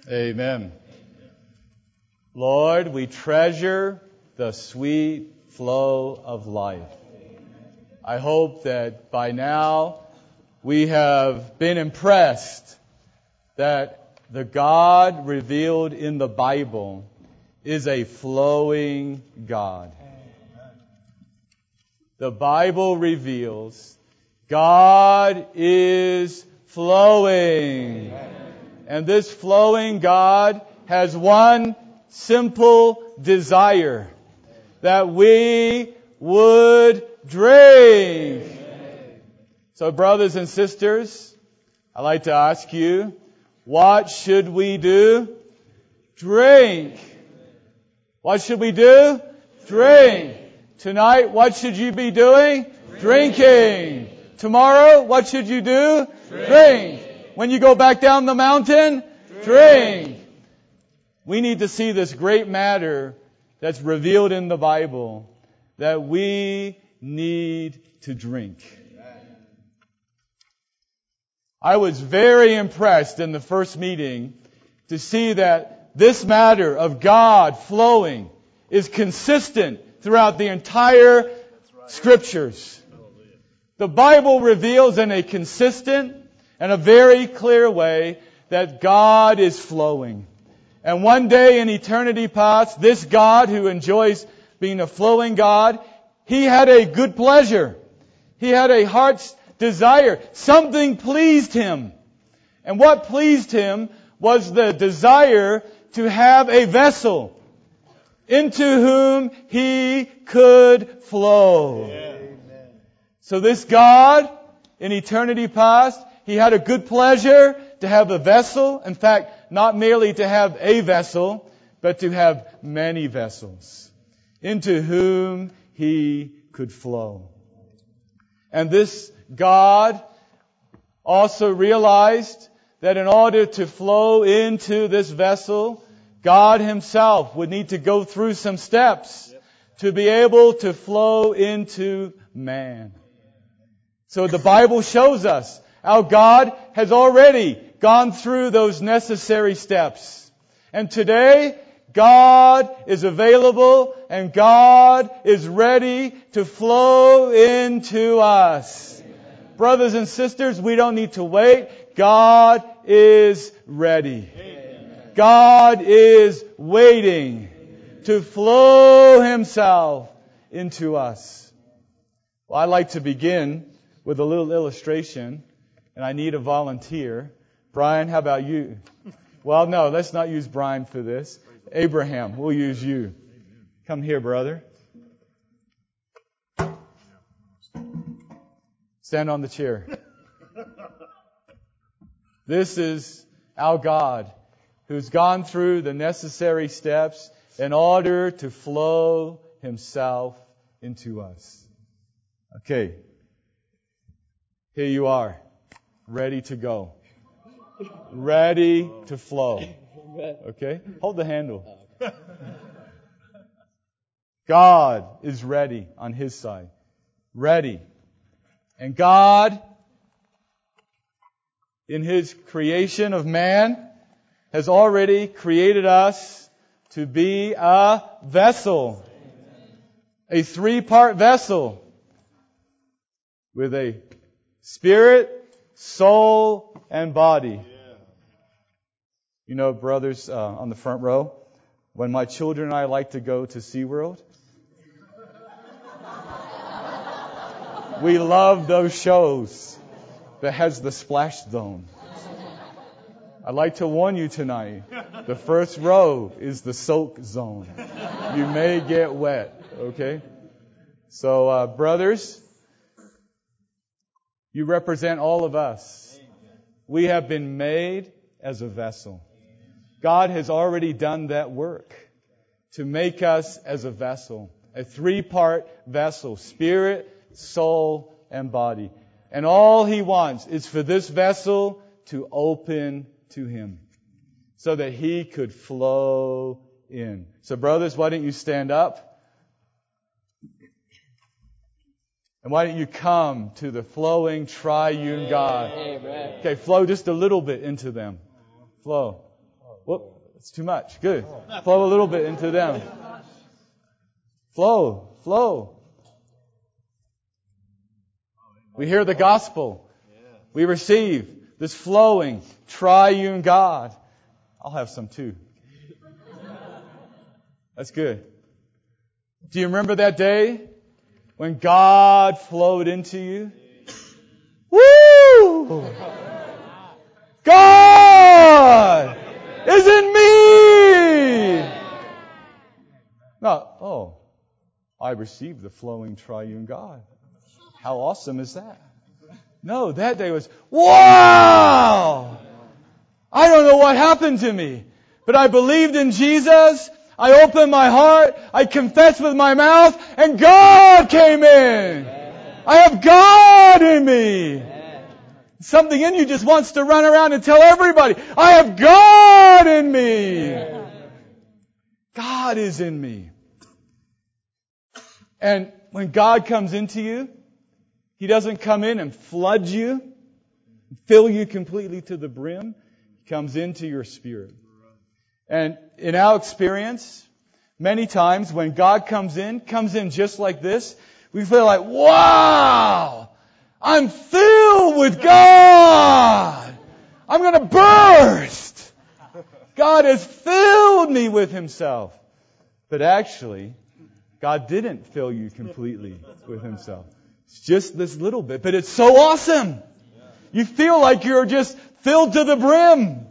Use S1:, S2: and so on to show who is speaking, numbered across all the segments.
S1: Amen. Lord, we treasure the sweet flow of life. I hope that by now we have been impressed that the God revealed in the Bible is a flowing God. The Bible reveals God is flowing. And this flowing God has one simple desire, that we would drink. So brothers and sisters, I'd like to ask you, what should we do? Drink. What should we do? Drink. Tonight, what should you be doing? Drinking. Tomorrow, what should you do? Drink. When you go back down the mountain, drink. We need to see this great matter that's revealed in the Bible, that we need to drink. I was very impressed in the first meeting to see that this matter of God flowing is consistent throughout the entire Scriptures. The Bible reveals in a consistent and a very clear way that God is flowing. And one day in eternity past, this God who enjoys being a flowing God, He had a good pleasure. He had a heart's desire. Something pleased Him. And what pleased Him was the desire to have a vessel into whom He could flow. Yeah. So this God, in eternity past, He had a good pleasure to have a vessel. In fact, not merely to have a vessel, but to have many vessels into whom He could flow. And this God also realized that in order to flow into this vessel, God Himself would need to go through some steps to be able to flow into man. So the Bible shows us how God has already gone through those necessary steps. And today, God is available and God is ready to flow into us. Brothers and sisters, we don't need to wait. God is ready. God is waiting to flow Himself into us. Well, I'd like to begin with a little illustration, and I need a volunteer. Brian, how about you? Well, no, let's not use Brian for this. Abraham, we'll use you. Come here, brother. Stand on the chair. This is our God who's gone through the necessary steps in order to flow Himself into us. Okay. Here you are, ready to go. Ready to flow. Okay? Hold the handle. God is ready on His side. Ready. And God, in His creation of man, has already created us to be a vessel. A 3-part vessel with a spirit, soul, and body. You know, brothers on the front row, when my children and I like to go to SeaWorld, we love those shows that has the splash zone. I'd like to warn you tonight, the first row is the soak zone. You may get wet, okay? So, brothers, you represent all of us. We have been made as a vessel. God has already done that work to make us as a vessel. A 3-part vessel. Spirit, soul, and body. And all He wants is for this vessel to open to Him so that He could flow in. So brothers, why don't you stand up? And why don't you come to the flowing triune God? Amen. Okay, flow just a little bit into them. Flow. Whoop, it's too much. Good. Flow a little bit into them. Flow. We hear the gospel. We receive this flowing, triune God. I'll have some too. That's good. Do you remember that day when God flowed into you? Woo! God is in me! No, I received the flowing triune God. How awesome is that? No, that day was, wow! I don't know what happened to me, but I believed in Jesus. I opened my heart. I confessed with my mouth, and God came in. I have God in me. Something in you just wants to run around and tell everybody, I have God in me. God is in me. And when God comes into you, He doesn't come in and flood you, fill you completely to the brim. He comes into your spirit. And in our experience, many times when God comes in just like this, we feel like, wow, I'm filled with God. I'm going to burst. God has filled me with Himself. But actually, God didn't fill you completely with Himself. It's just this little bit, but it's so awesome. You feel like you're just filled to the brim.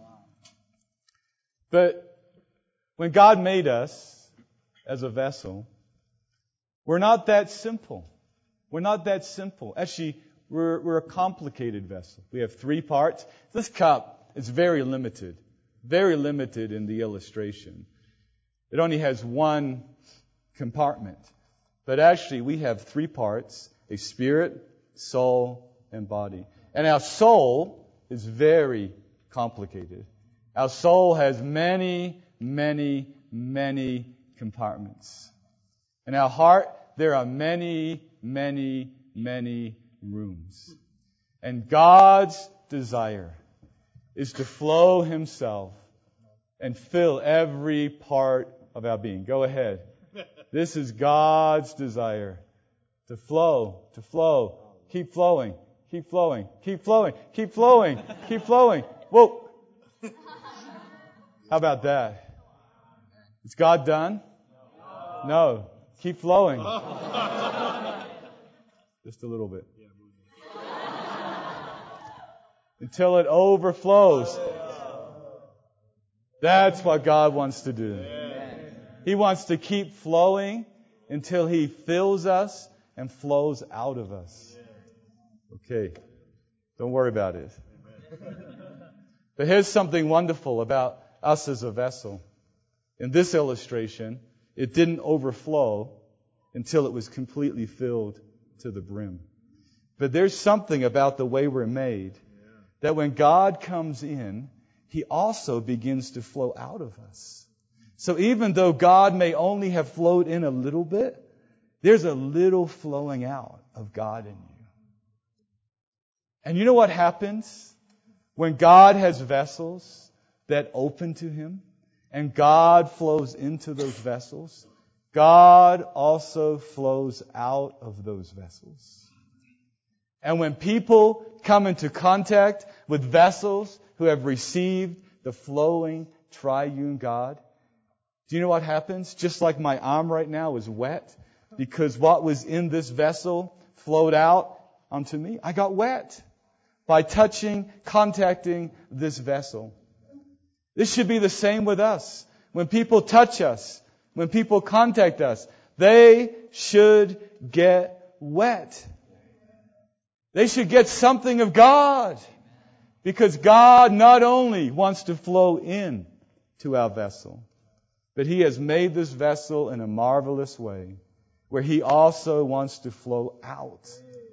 S1: But when God made us as a vessel, we're not that simple. We're not that simple. Actually, we're a complicated vessel. We have 3 parts. This cup is very limited in the illustration. It only has 1 compartment. But actually, we have 3 parts: a spirit, soul, and body. And our soul is very complicated. Our soul has many, many, many compartments. In our heart, there are many, many, many rooms. And God's desire is to flow Himself and fill every part of our being. Go ahead. This is God's desire. To flow. Keep flowing. Keep flowing. Keep flowing. Keep flowing. Keep flowing. Whoa. How about that? Is God done? No. Keep flowing. Just a little bit. Until it overflows. That's what God wants to do. He wants to keep flowing until He fills us and flows out of us. Okay. Don't worry about it. But here's something wonderful about us as a vessel. In this illustration, it didn't overflow until it was completely filled to the brim. But there's something about the way we're made that when God comes in, He also begins to flow out of us. So even though God may only have flowed in a little bit, there's a little flowing out of God in you. And you know what happens when God has vessels that open to Him and God flows into those vessels? God also flows out of those vessels. And when people come into contact with vessels who have received the flowing triune God, do you know what happens? Just like my arm right now is wet because what was in this vessel flowed out onto me. I got wet by contacting this vessel. This should be the same with us. When people touch us, when people contact us, they should get wet. They should get something of God. Because God not only wants to flow in to our vessel, but He has made this vessel in a marvelous way where He also wants to flow out.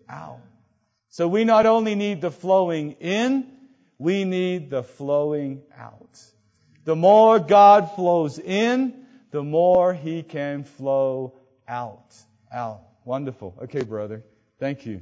S1: So we not only need the flowing in, we need the flowing out. The more God flows in, the more He can flow out. Wonderful. Okay, brother. Thank you.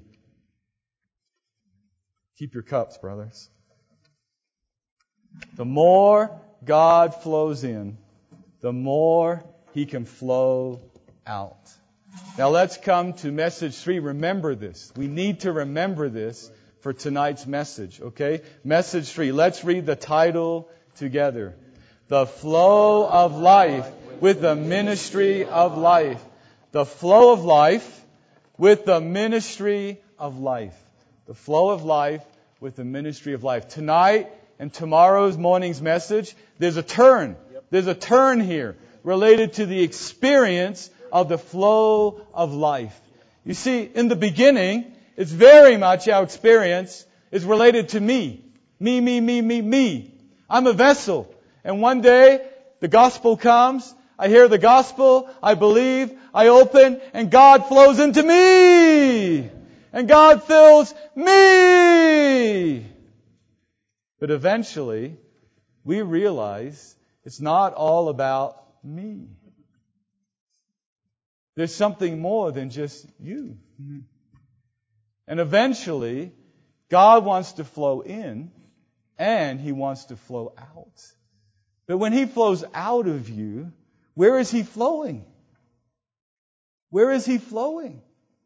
S1: Keep your cups, brothers. The more God flows in, the more He can flow out. Now let's come to message 3. Remember this. We need to remember this for tonight's message, okay? Message 3. Let's read the title together. The flow of life with the ministry of life. The flow of life with the ministry of life. The flow of life with the ministry of life. Tonight and tomorrow's morning's message, there's a turn. There's a turn here related to the experience of the flow of life. You see, in the beginning, it's very much our experience is related to me. Me. I'm a vessel. And one day, the gospel comes. I hear the gospel. I believe. I open. And God flows into me. And God fills me. But eventually, we realize it's not all about me. There's something more than just you. And eventually, God wants to flow in and He wants to flow out. But when He flows out of you, where is He flowing? Where is He flowing?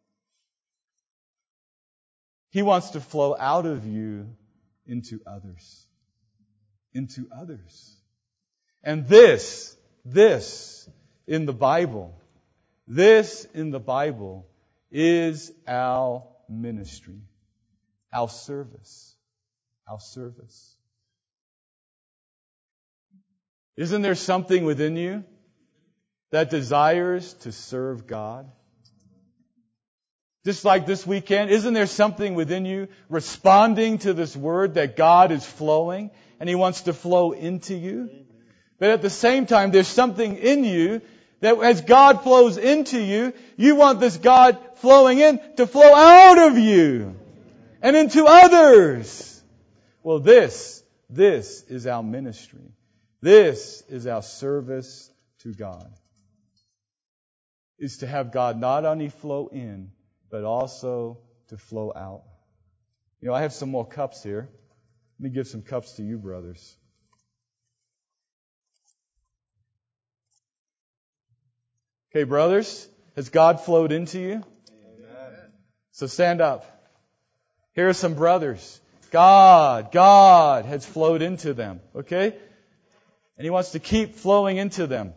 S1: He wants to flow out of you into others. Into others. And this in the Bible, is our ministry, our service. Isn't there something within you that desires to serve God? Just like this weekend, isn't there something within you responding to this word that God is flowing and He wants to flow into you? But at the same time, there's something in you that as God flows into you, you want this God flowing in to flow out of you and into others. Well, this is our ministry. This is our service to God. Is to have God not only flow in, but also to flow out. You know, I have some more cups here. Let me give some cups to you, brothers. Okay, brothers, has God flowed into you? Amen. So stand up. Here are some brothers. God has flowed into them. Okay? And He wants to keep flowing into them.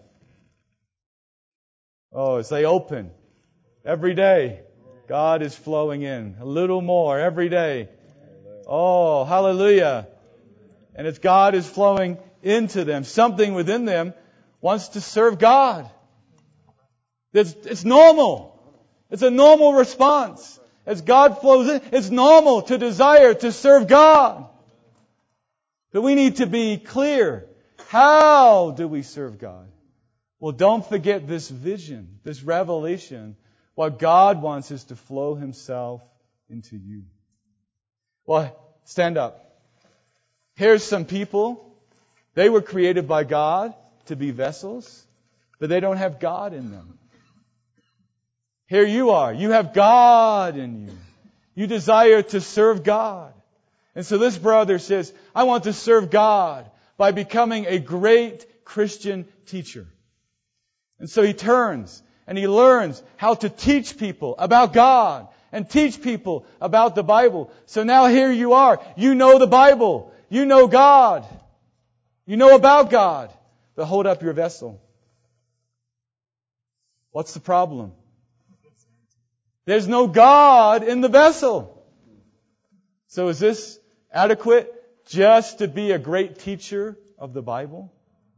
S1: Oh, as they open every day, God is flowing in. A little more every day. Oh, hallelujah. And as God is flowing into them, something within them wants to serve God. It's normal. It's a normal response. As God flows in, it's normal to desire to serve God. But we need to be clear. How do we serve God? Well, don't forget this vision, this revelation. What God wants is to flow Himself into you. Well, stand up. Here's some people. They were created by God to be vessels, but they don't have God in them. Here you are. You have God in you. You desire to serve God. And so this brother says, I want to serve God by becoming a great Christian teacher. And so he turns and he learns how to teach people about God and teach people about the Bible. So now here you are. You know the Bible. You know God. You know about God. But hold up your vessel. What's the problem? There's no God in the vessel. So is this adequate just to be a great teacher of the Bible?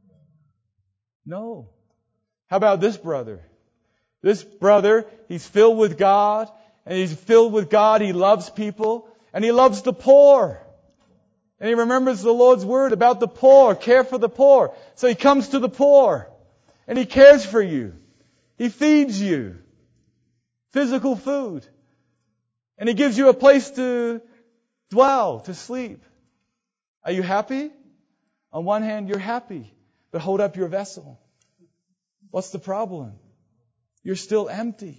S1: No. How about this brother? This brother, he's filled with God, and he's filled with God, he loves people, and he loves the poor. And he remembers the Lord's word about the poor, care for the poor. So he comes to the poor, and he cares for you. He feeds you physical food. And He gives you a place to dwell, to sleep. Are you happy? On one hand, you're happy, but hold up your vessel. What's the problem? You're still empty.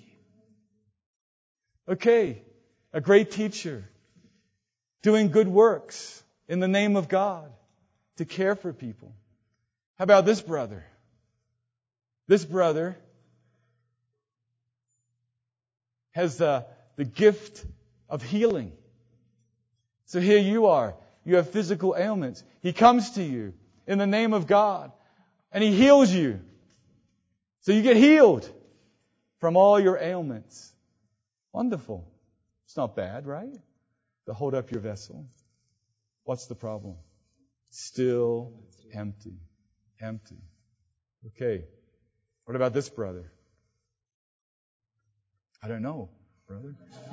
S1: Okay, a great teacher, doing good works in the name of God, to care for people. How about this brother? This brother has the gift of healing. So here you are. You have physical ailments. He comes to you in the name of God, and He heals you. So you get healed from all your ailments. Wonderful. It's not bad, right? To hold up your vessel. What's the problem? Still empty. Empty. Okay. What about this brother? I don't know, brother.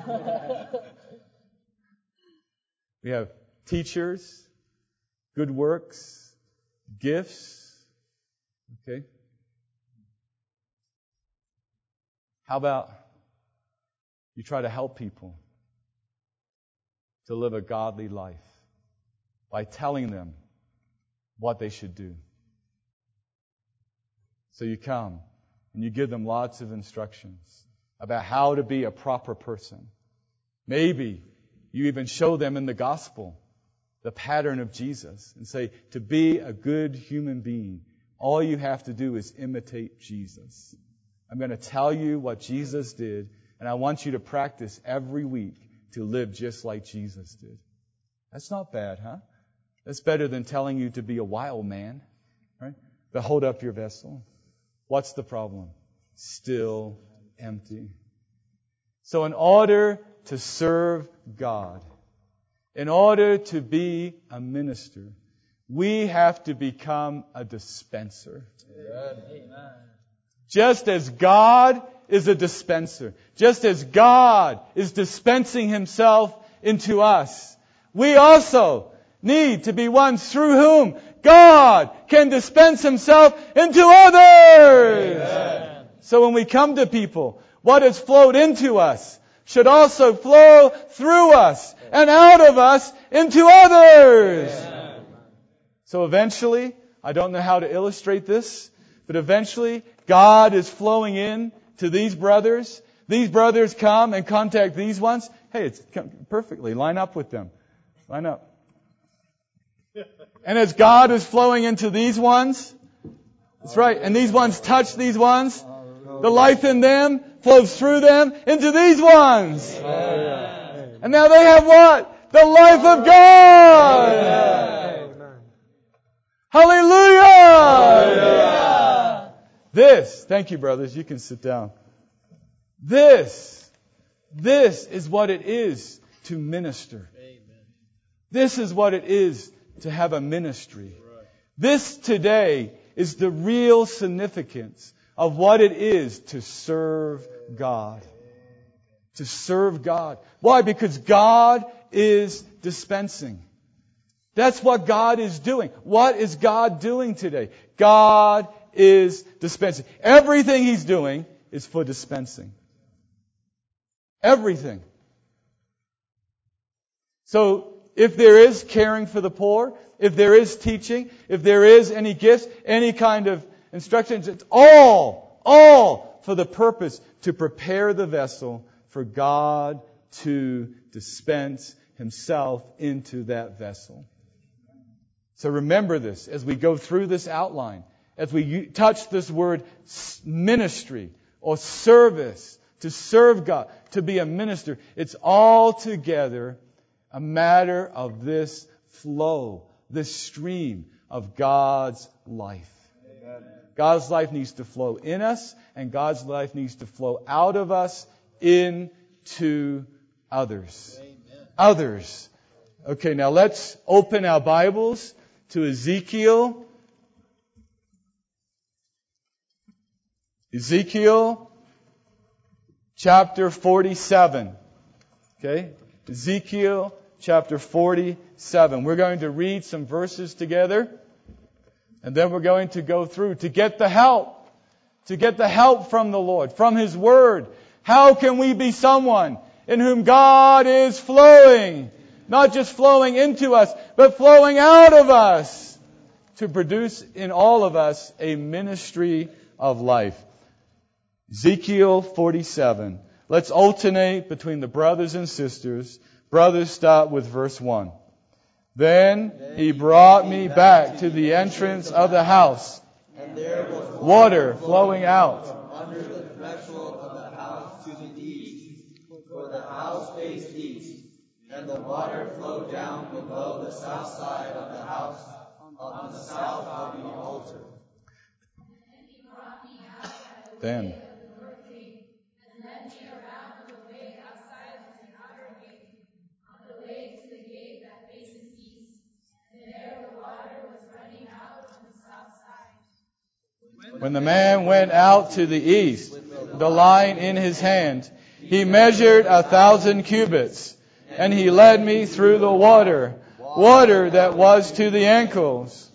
S1: We have teachers, good works, gifts. Okay. How about you try to help people to live a godly life by telling them what they should do? So you come and you give them lots of instructions about how to be a proper person. Maybe you even show them in the gospel the pattern of Jesus and say, to be a good human being, all you have to do is imitate Jesus. I'm going to tell you what Jesus did, and I want you to practice every week to live just like Jesus did. That's not bad, huh? That's better than telling you to be a wild man, right? But hold up your vessel. What's the problem? Still empty. So in order to serve God, in order to be a minister, we have to become a dispenser. Amen. Just as God is a dispenser, just as God is dispensing Himself into us, we also need to be ones through whom God can dispense Himself into others. Amen. So when we come to people, what has flowed into us should also flow through us and out of us into others. Amen. So eventually, I don't know how to illustrate this, but eventually God is flowing in to these brothers. These brothers come and contact these ones. Hey, it's perfectly. Line up with them. Line up. And as God is flowing into these ones, that's right, and these ones touch these ones, the life in them flows through them into these ones. Amen. And now they have what? The life of God. Amen. Hallelujah. Hallelujah. This, thank you brothers, you can sit down. This is what it is to minister. This is what it is to have a ministry. This today is the real significance of what it is to serve God. To serve God. Why? Because God is dispensing. That's what God is doing. What is God doing today? God is dispensing. Everything He's doing is for dispensing. Everything. So, if there is caring for the poor, if there is teaching, if there is any gifts, any kind of instructions, it's all for the purpose to prepare the vessel for God to dispense Himself into that vessel. So remember this as we go through this outline, as we touch this word ministry or service, to serve God, to be a minister, it's altogether a matter of this flow, this stream of God's life. Amen. God's life needs to flow in us, and God's life needs to flow out of us into others. Amen. Others. Okay, now let's open our Bibles to Ezekiel. Ezekiel chapter 47. Okay? Ezekiel chapter 47. We're going to read some verses together, and then we're going to go through to get the help from the Lord, from His Word. How can we be someone in whom God is flowing? Not just flowing into us, but flowing out of us to produce in all of us a ministry of life. Ezekiel 47. Let's alternate between the brothers and sisters. Brothers, start with verse 1. Then he brought me back to the entrance of the house,
S2: and there was
S1: water flowing out
S2: under the threshold of the house to the east, for the house faced east, and the water flowed down below the south side of the house, on the south of the altar.
S1: Then. When the man went out to the east, with the line in his hand, he measured 1,000 cubits, and he led me through the water that was to the ankles.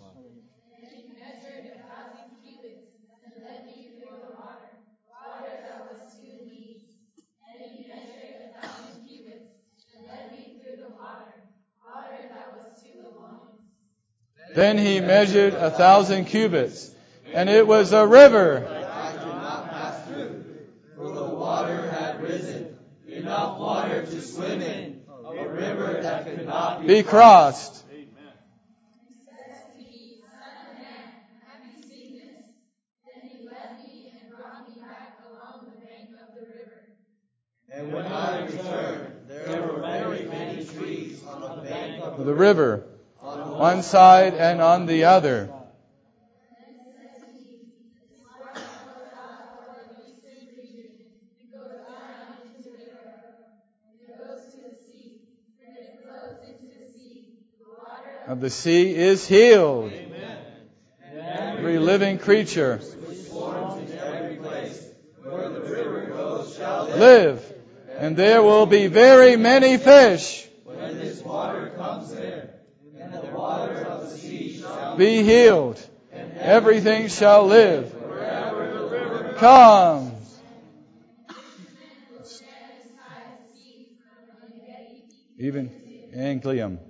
S1: Then he measured 1,000 cubits, and it was a river.
S2: I could not pass through, for the water had risen, enough water to swim in, a river that could not
S1: be crossed.
S2: And when I returned, there were very many trees on the bank of
S1: The river, on one side and on the other. Of the sea is healed.
S2: Amen.
S1: Every living creature
S2: Which forms in every place where the river goes shall
S1: live, and there will be very many fish.
S2: When this water comes in, and the water of the sea shall
S1: Be healed. Everything shall live.
S2: wherever the river
S1: Comes. Even Anglium.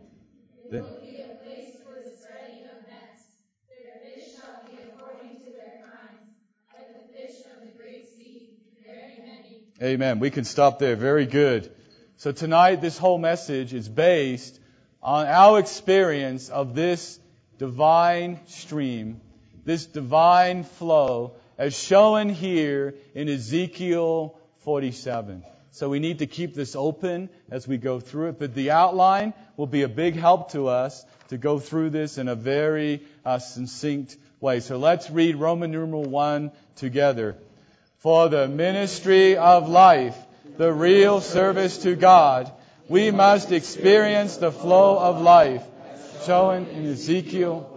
S1: Amen. We can stop there. Very good. So tonight, this whole message is based on our experience of this divine stream, this divine flow, as shown here in Ezekiel 47. So we need to keep this open as we go through it. But the outline will be a big help to us to go through this in a very succinct way. So let's read Roman numeral 1 together. For the ministry of life, the real service to God, we must experience the flow of life shown in Ezekiel.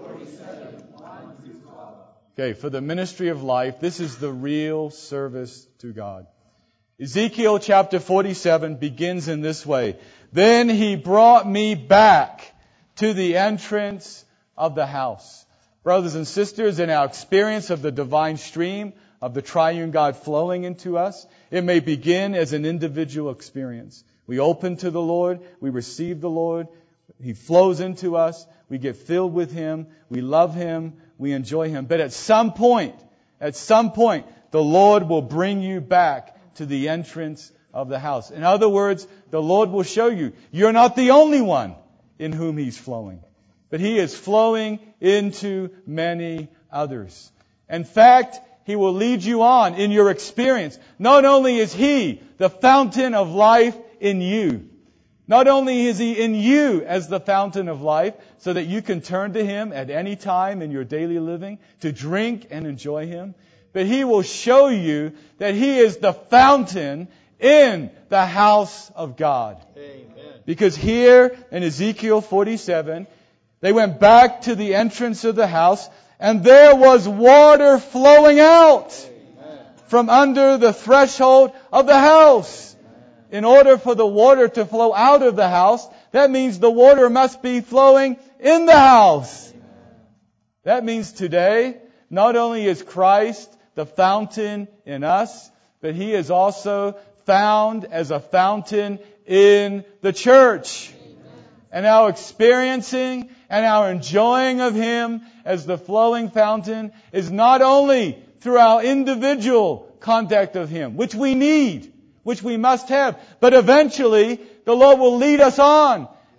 S1: Okay, for the ministry of life, this is the real service to God. Ezekiel chapter 47 begins in this way. Then he brought me back to the entrance of the house. Brothers and sisters, in our experience of the divine stream, of the triune God flowing into us, it may begin as an individual experience. We open to the Lord, we receive the Lord, He flows into us, we get filled with Him, we love Him, we enjoy Him. But at some point, the Lord will bring you back to the entrance of the house. In other words, the Lord will show you, you're not the only one in whom He's flowing, but He is flowing into many others. In fact, He will lead you on in your experience. Not only is He the fountain of life in you, not only is He in you as the fountain of life, so that you can turn to Him at any time in your daily living to drink and enjoy Him, but He will show you that He is the fountain in the house of God.
S2: Amen.
S1: Because here in Ezekiel 47, they went back to the entrance of the house, and there was water flowing out from under the threshold of the house. In order for the water to flow out of the house, that means the water must be flowing in the house. That means today, not only is Christ the fountain in us, but He is also found as a fountain in the church. And our experiencing and our enjoying of Him as the flowing fountain is not only through our individual contact of Him, which we need, which we must have, but eventually the Lord will lead us on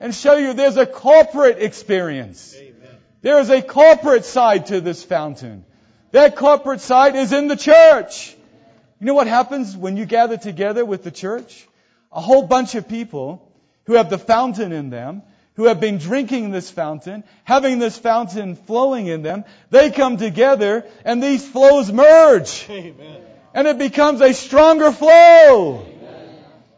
S1: and show you there's a corporate experience. There is a corporate side to this fountain. That corporate side is in the church. You know what happens when you gather together with the church? A whole bunch of people who have the fountain in them, who have been drinking this fountain, having this fountain flowing in them, they come together and these flows merge. Amen. And it becomes a stronger flow. Amen.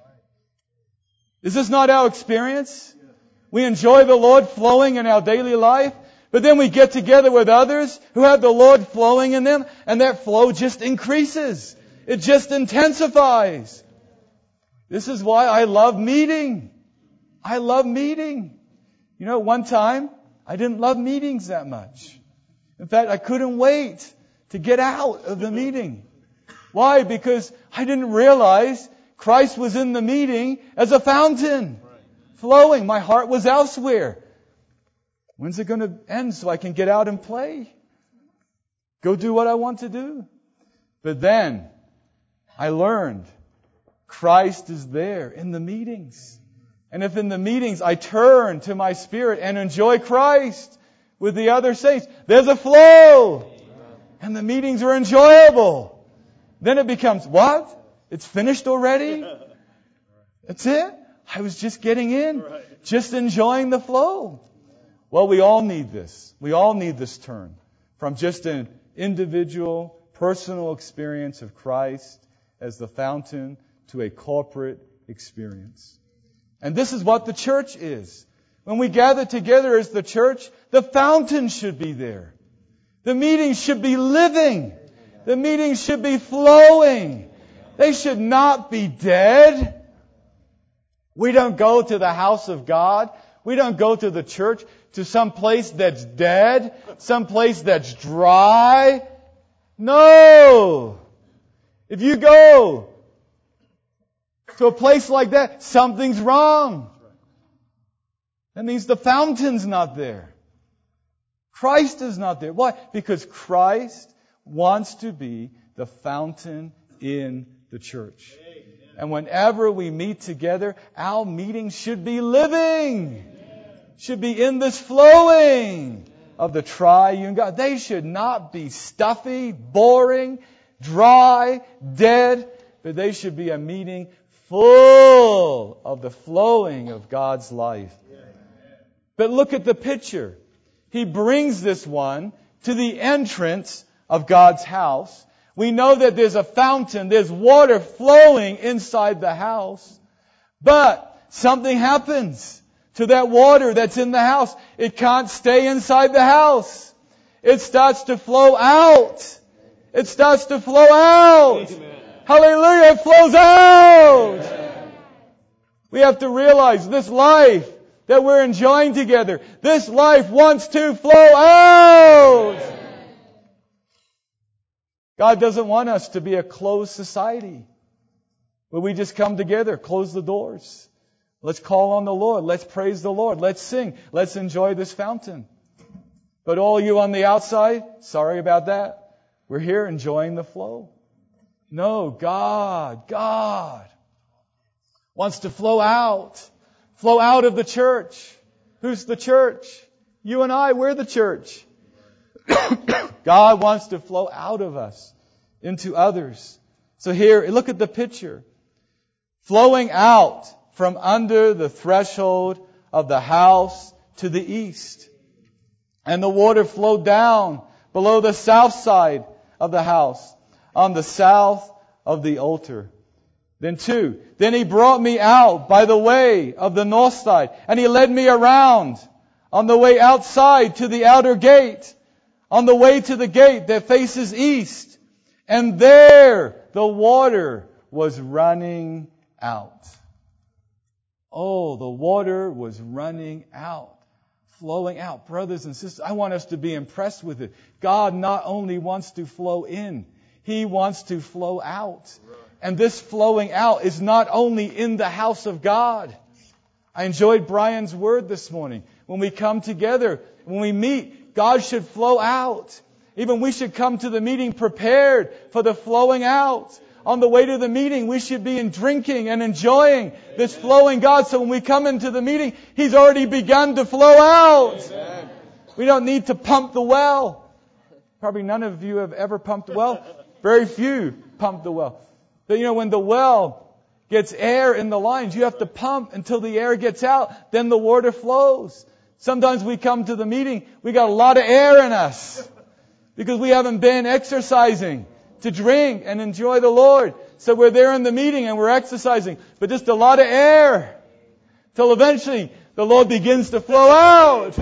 S1: Is this not our experience? We enjoy the Lord flowing in our daily life, but then we get together with others who have the Lord flowing in them, and that flow just increases. It just intensifies. This is why I love meeting. I love meeting. You know, one time, I didn't love meetings that much. In fact, I couldn't wait to get out of the meeting. Why? Because I didn't realize Christ was in the meeting as a fountain, flowing. My heart was elsewhere. When's it going to end so I can get out and play? Go do what I want to do. But then, I learned Christ is there in the meetings. And if in the meetings I turn to my spirit and enjoy Christ with the other saints, there's a flow. And the meetings are enjoyable. Then it becomes, what? It's finished already? That's it? I was just getting in. Just enjoying the flow. Well, we all need this. We all need this turn from just an individual, personal experience of Christ as the fountain to a corporate experience. And this is what the church is. When we gather together as the church, the fountain should be there. The meetings should be living. The meetings should be flowing. They should not be dead. We don't go to the house of God. We don't go to the church, to some place that's dead, some place that's dry. No! If you go to a place like that, something's wrong. That means the fountain's not there. Christ is not there. Why? Because Christ wants to be the fountain in the church. And whenever we meet together, our meetings should be living. Should be in this flowing of the triune God. They should not be stuffy, boring, dry, dead, but they should be a meeting full of the flowing of God's life. But look at the picture. He brings this one to the entrance of God's house. We know that there's a fountain, there's water flowing inside the house. But something happens to that water that's in the house. It can't stay inside the house. It starts to flow out. It starts to flow out. Amen. Hallelujah, it flows out. Amen. We have to realize this life that we're enjoying together, this life wants to flow out. Amen. God doesn't want us to be a closed society where we just come together, close the doors. Let's call on the Lord. Let's praise the Lord. Let's sing. Let's enjoy this fountain. But all you on the outside, sorry about that. We're here enjoying the flow. No, God wants to flow out of the church. Who's the church? You and I, we're the church. God wants to flow out of us into others. So here, look at the picture. Flowing out from under the threshold of the house to the east. And the water flowed down below the south side of the house, on the south of the altar. Then he brought me out by the way of the north side, and he led me around on the way outside to the outer gate, on the way to the gate that faces east. And there the water was running out. Oh, the water was running out, flowing out. Brothers and sisters, I want us to be impressed with it. God not only wants to flow in, He wants to flow out. And this flowing out is not only in the house of God. I enjoyed Brian's word this morning. When we come together, when we meet, God should flow out. Even we should come to the meeting prepared for the flowing out on the way to the meeting, we should be drinking and enjoying this flowing God. So when we come into the meeting, He's already begun to flow out.
S2: Amen.
S1: We don't need to pump the well. Probably none of you have ever pumped the well. Very few pump the well. But when the well gets air in the lines, you have to pump until the air gets out. Then the water flows. Sometimes we come to the meeting, we got a lot of air in us because we haven't been exercising to drink and enjoy the Lord. So we're there in the meeting and we're exercising, but just a lot of air till eventually the Lord begins to flow out.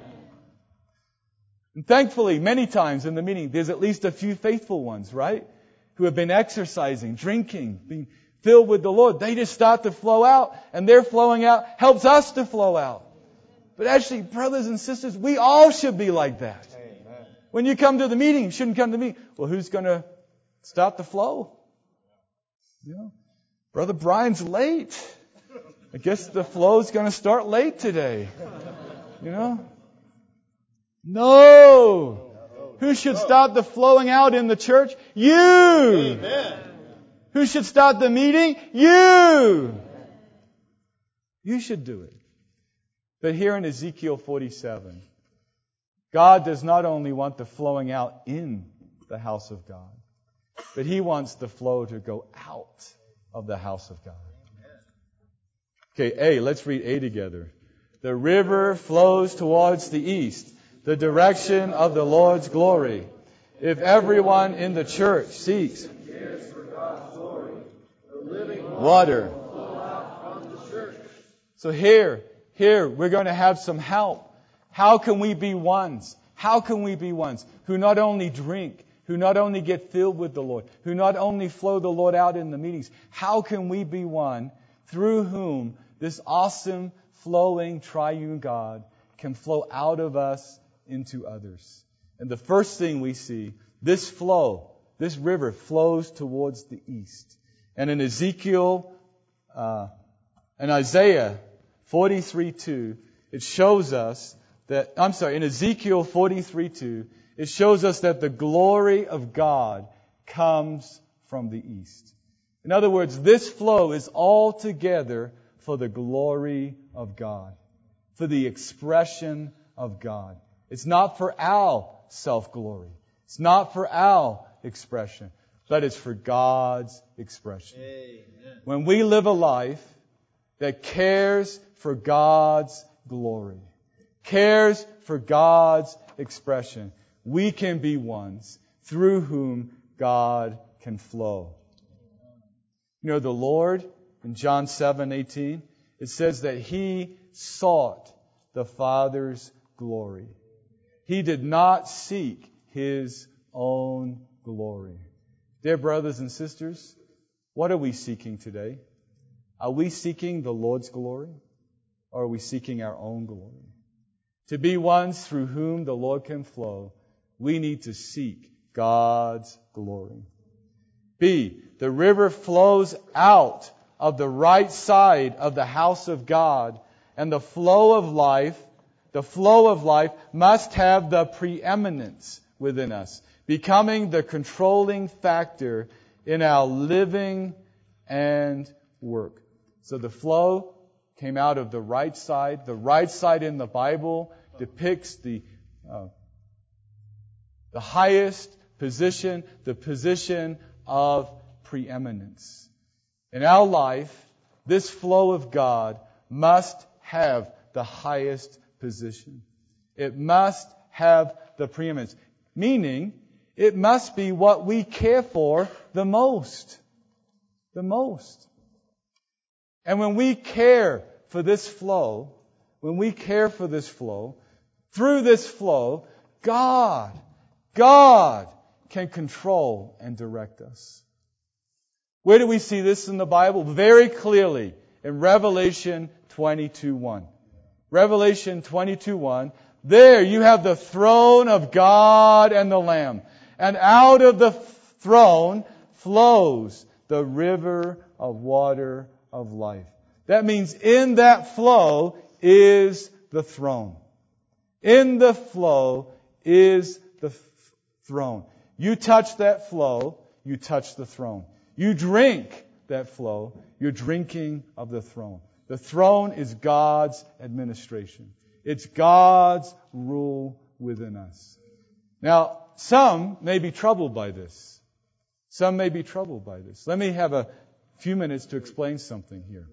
S1: And thankfully, many times in the meeting, there's at least a few faithful ones, right? Who have been exercising, drinking, being filled with the Lord. They just start to flow out, and their flowing out helps us to flow out. But actually, brothers and sisters, we all should be like that.
S2: Amen.
S1: When you come to the meeting, you shouldn't come to me. Well, who's going to start the flow? Brother Brian's late. I guess the flow's going to start late today. No. Who should start the flowing out in the church? You.
S2: Amen.
S1: Who should start the meeting? You. You should do it. But here in Ezekiel 47, God does not only want the flowing out in the house of God, but He wants the flow to go out of the house of God. Okay, A, let's read A together. The river flows towards the east, the direction of the Lord's glory. If everyone in the church seeks water. So here we're going to have some help. How can we be ones? How can we be ones who not only drink, who not only get filled with the Lord, who not only flow the Lord out in the meetings? How can we be one through whom this awesome, flowing, triune God can flow out of us into others? And the first thing we see, this river flows towards the east. And in Isaiah 43:2, it shows us that, in Ezekiel 43:2, it shows us that the glory of God comes from the east. In other words, this flow is altogether for the glory of God, for the expression of God. It's not for our self-glory. It's not for our expression, but it's for God's expression.
S2: Amen.
S1: When we live a life that cares for God's glory, cares for God's expression, we can be ones through whom God can flow. The Lord, in John 7:18, it says that He sought the Father's glory. He did not seek His own glory. Dear brothers and sisters, what are we seeking today? Are we seeking the Lord's glory, or are we seeking our own glory? To be ones through whom the Lord can flow, we need to seek God's glory. B, the river flows out of the right side of the house of God, and the flow of life must have the preeminence within us, becoming the controlling factor in our living and work. So the flow came out of the right side. The right side in the Bible depicts the highest position, the position of preeminence. In our life, this flow of God must have the highest position. It must have the preeminence. Meaning, it must be what we care for the most. The most. And when we care for this flow, through this flow, God can control and direct us. Where do we see this in the Bible? Very clearly in Revelation 22:1. Revelation 22:1. There you have the throne of God and the Lamb. And out of the throne flows the river of water of life. That means in that flow is the throne. In the flow is the throne. You touch that flow, you touch the throne. You drink that flow. You're drinking of the throne. The throne is God's administration. It's God's rule within us. Now, some may be troubled by this. Some may be troubled by this. Let me have a few minutes to explain something here.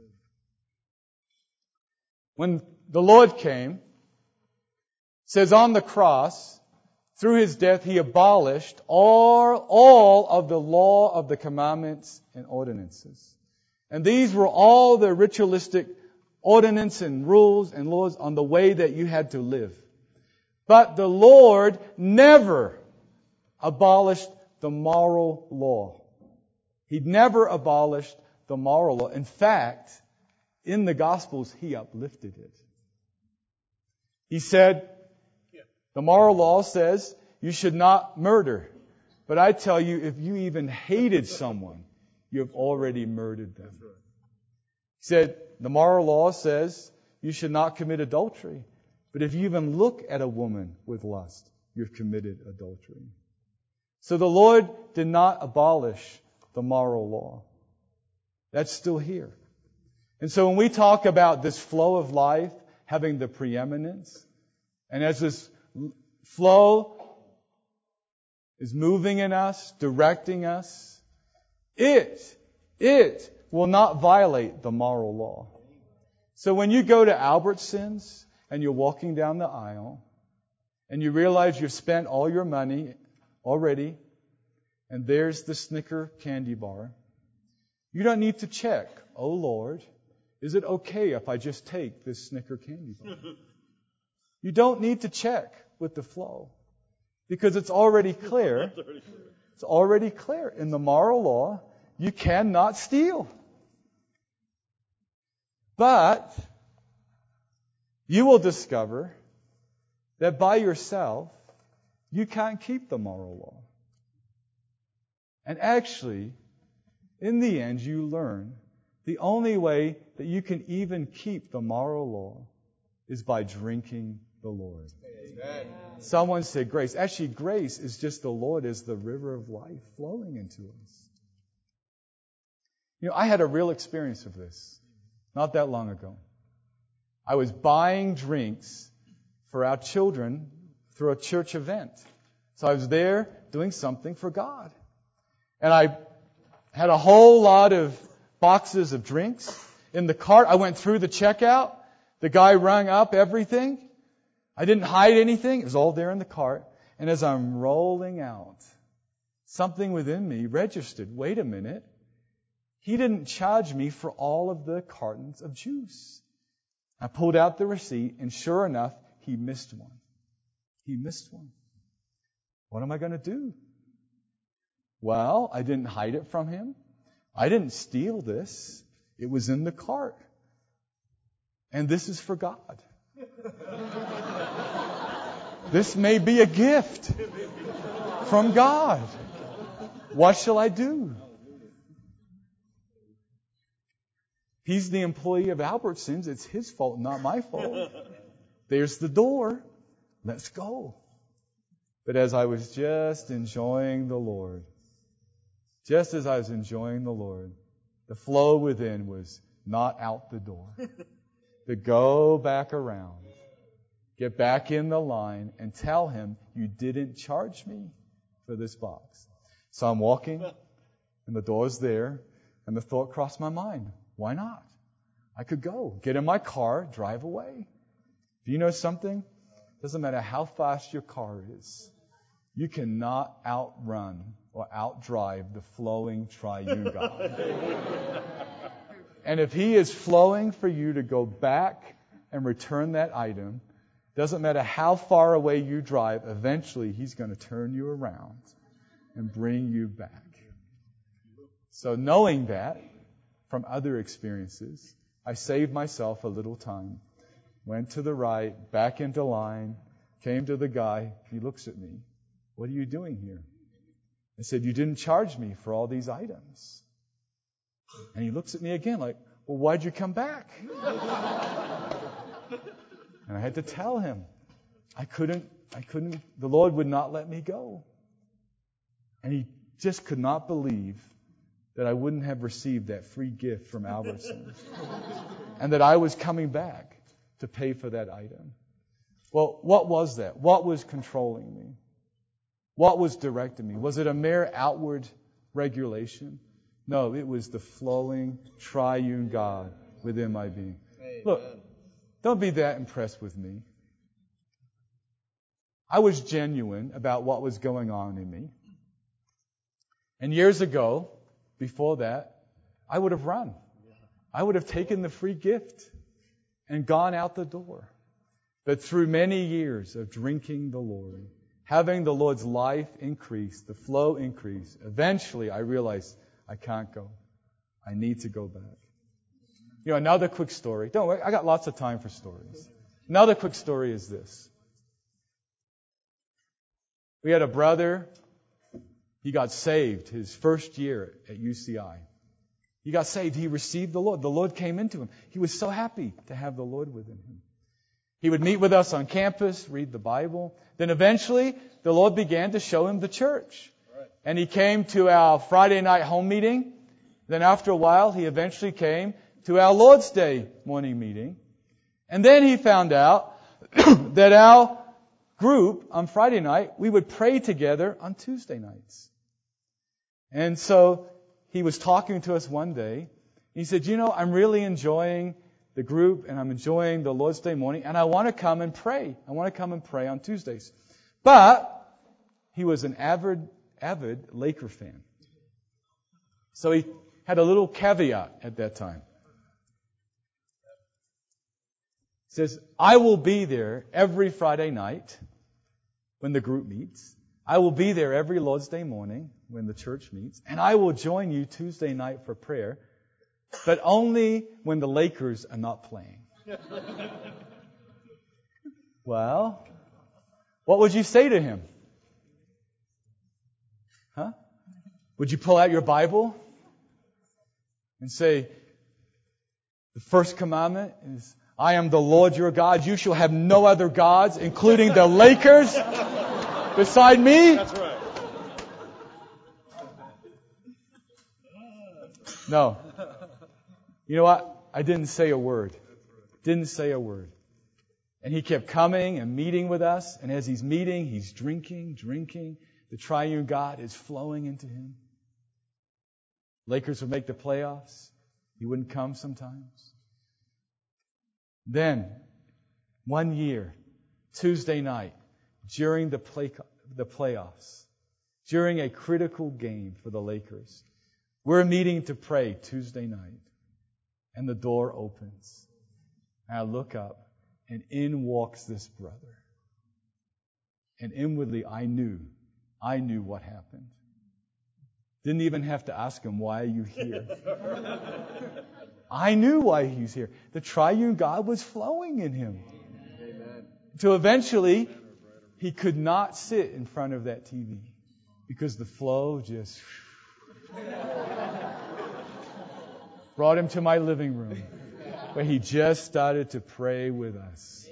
S1: When the Lord came, it says on the cross, through His death, He abolished all of the law of the commandments and ordinances. And these were all the ritualistic ordinances and rules and laws on the way that you had to live. But the Lord never abolished the moral law. He never abolished the moral law. In fact, in the Gospels, He uplifted it. He said, the moral law says you should not murder. But I tell you, if you even hated someone, you have already murdered them. He said, the moral law says you should not commit adultery. But if you even look at a woman with lust, you've committed adultery. So the Lord did not abolish the moral law. That's still here. And so when we talk about this flow of life having the preeminence, and as this flow is moving in us, directing us, it will not violate the moral law. So when you go to Albertsons and you're walking down the aisle and you realize you've spent all your money already and there's the Snicker candy bar, you don't need to check, oh Lord, is it okay if I just take this Snicker candy bar? You don't need to check with the flow because it's already clear. It's already clear. In the moral law, you cannot steal. But you will discover that by yourself, you can't keep the moral law. And actually, in the end, you learn the only way that you can even keep the moral law is by drinking the Lord. Amen. Someone said grace. Actually, grace is just the Lord is the river of life flowing into us. You know, I had a real experience of this not that long ago. I was buying drinks for our children through a church event. So I was there doing something for God. And I had a whole lot of boxes of drinks in the cart. I went through the checkout. The guy rung up everything. I didn't hide anything. It was all there in the cart. And as I'm rolling out, something within me registered. Wait a minute. He didn't charge me for all of the cartons of juice. I pulled out the receipt, and sure enough, he missed one. He missed one. What am I going to do? Well, I didn't hide it from him. I didn't steal this. It was in the cart. And this is for God. This may be a gift from God. What shall I do? He's the employee of Albertsons. It's his fault, not my fault. There's the door. Let's go. But as I was just enjoying the Lord, just as I was enjoying the Lord, the flow within was not out the door. To go back around, get back in the line, and tell him, you didn't charge me for this box. So I'm walking, and the door's there, and the thought crossed my mind, why not? I could go, get in my car, drive away. Do you know something? Doesn't matter how fast your car is, you cannot outrun or outdrive the flowing triune God. And if He is flowing for you to go back and return that item, doesn't matter how far away you drive, eventually He's going to turn you around and bring you back. So knowing that from other experiences, I saved myself a little time. Went to the right, back into line, came to the guy. He looks at me. What are you doing here? I said, you didn't charge me for all these items. And he looks at me again like, well, why'd you come back? And I had to tell him, I couldn't, the Lord would not let me go. And he just could not believe that I wouldn't have received that free gift from Albertsons. And that I was coming back to pay for that item. Well, what was that? What was controlling me? What was directing me? Was it a mere outward regulation? No, it was the flowing triune God within my being. Amen. Look, don't be that impressed with me. I was genuine about what was going on in me. And years ago, before that, I would have run. I would have taken the free gift and gone out the door. But through many years of drinking the Lord, having the Lord's life increase, the flow increase, eventually I realized I can't go. I need to go back. You know, another quick story. Don't worry, I got lots of time for stories. Another quick story is this. We had a brother. He got saved his first year at UCI. He got saved. He received the Lord. The Lord came into him. He was so happy to have the Lord within him. He would meet with us on campus, read the Bible. Then eventually, the Lord began to show him the church. And he came to our Friday night home meeting. Then after a while, he eventually came to our Lord's Day morning meeting. And then he found out that our group on Friday night, we would pray together on Tuesday nights. And so he was talking to us one day. He said, you know, I'm really enjoying the group and I'm enjoying the Lord's Day morning and I want to come and pray. I want to come and pray on Tuesdays. But he was an avid Laker fan. So he had a little caveat at that time. He says, I will be there every Friday night when the group meets. I will be there every Lord's Day morning when the church meets. And I will join you Tuesday night for prayer, but only when the Lakers are not playing. Well, what would you say to him? Huh? Would you pull out your Bible and say, the first commandment is, I am the Lord your God. You shall have no other gods, including the Lakers, beside me?
S3: That's right.
S1: No. You know what? I didn't say a word. Didn't say a word. And he kept coming and meeting with us. And as he's meeting, he's drinking. The triune God is flowing into him. Lakers would make the playoffs. He wouldn't come sometimes. Then, one year, Tuesday night, during the playoffs, during a critical game for the Lakers, we're meeting to pray Tuesday night. And the door opens. And I look up, and in walks this brother. And inwardly, I knew what happened. Didn't even have to ask him, why are you here? I knew why he was here. The triune God was flowing in him. Amen. So eventually, he could not sit in front of that TV because the flow just brought him to my living room where he just started to pray with us.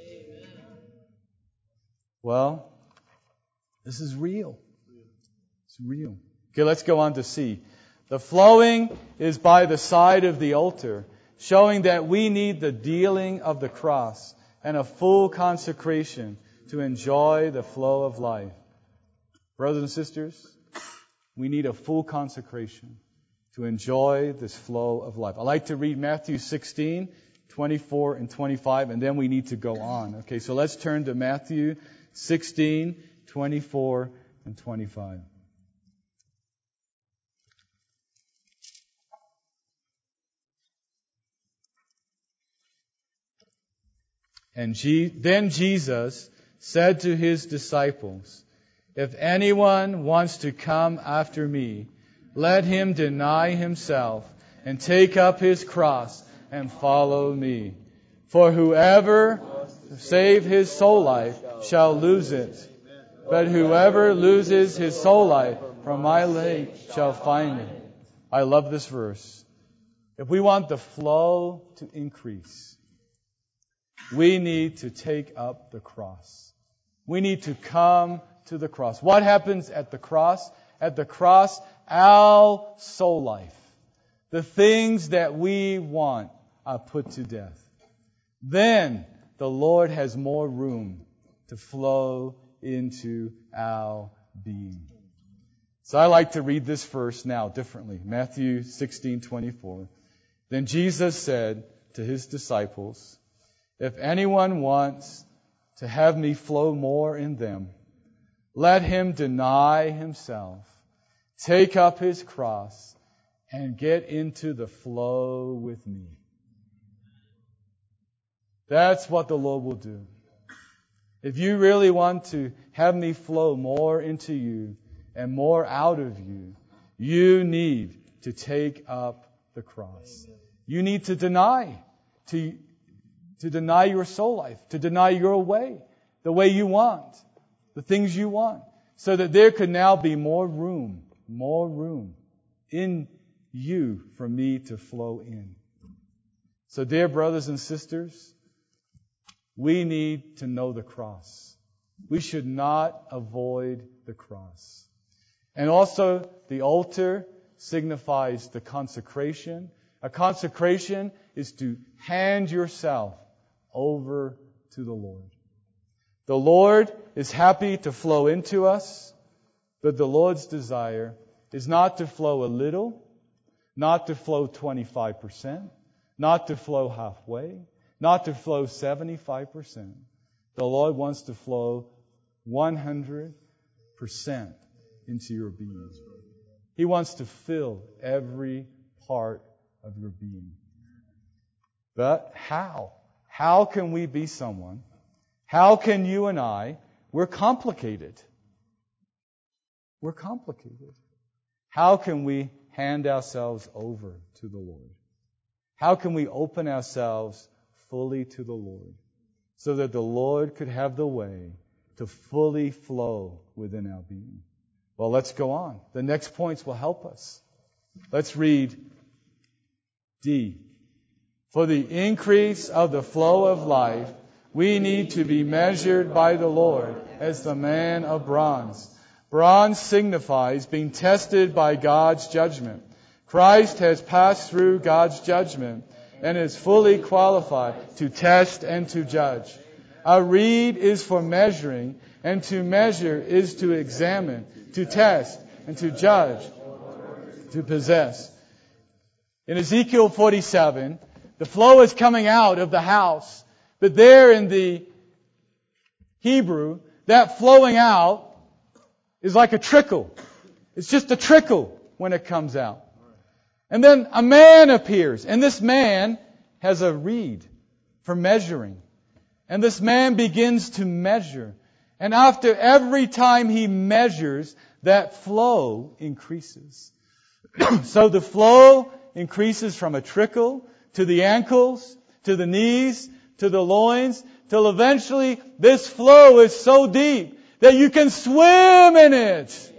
S1: Well, this is real. It's real. Okay, let's go on to C. The flowing is by the side of the altar, showing that we need the dealing of the cross and a full consecration to enjoy the flow of life. Brothers and sisters, we need a full consecration to enjoy this flow of life. I like to read Matthew 16, 24 and 25, and then we need to go on. Okay, so let's turn to Matthew 16, 24 and 25. And then Jesus said to his disciples, if anyone wants to come after me, let him deny himself and take up his cross and follow me. For whoever save his soul life shall lose it. But whoever loses his soul life from my sake shall find it. I love this verse. If we want the flow to increase, we need to take up the cross. We need to come to the cross. What happens at the cross? At the cross, our soul life the things that we want are put to death, then the Lord has more room to flow into our being. So I like to read this verse now differently. Matthew 16:24. Then Jesus said to His disciples, if anyone wants to have me flow more in them, let him deny himself, take up his cross, and get into the flow with me. That's what the Lord will do. If you really want to have me flow more into you and more out of you, you need to take up the cross. You need to deny, to deny your soul life, to deny your way, the way you want, the things you want, so that there could now be more room in you for me to flow in. So, dear brothers and sisters, we need to know the cross. We should not avoid the cross. And also, the altar signifies the consecration. A consecration is to hand yourself over to the Lord. The Lord is happy to flow into us, but the Lord's desire is not to flow a little, not to flow 25%, not to flow halfway, not to flow 75%. The Lord wants to flow 100% into your being. He wants to fill every part of your being. But how? How can we be someone? How can you and I? We're complicated. We're complicated. How can we hand ourselves over to the Lord? How can we open ourselves fully to the Lord so that the Lord could have the way to fully flow within our being? Well, let's go on. The next points will help us. Let's read D. For the increase of the flow of life, we need to be measured by the Lord as the man of bronze. Bronze signifies being tested by God's judgment. Christ has passed through God's judgment and is fully qualified to test and to judge. A reed is for measuring, and to measure is to examine, to test, and to judge, to possess. In Ezekiel 47, the flow is coming out of the house, but there in the Hebrew, that flowing out is like a trickle. It's just a trickle when it comes out. And then a man appears, and this man has a reed for measuring. And this man begins to measure. And after every time he measures, that flow increases. So the flow increases from a trickle to the ankles, to the knees, to the loins, till eventually this flow is so deep that you can swim in it.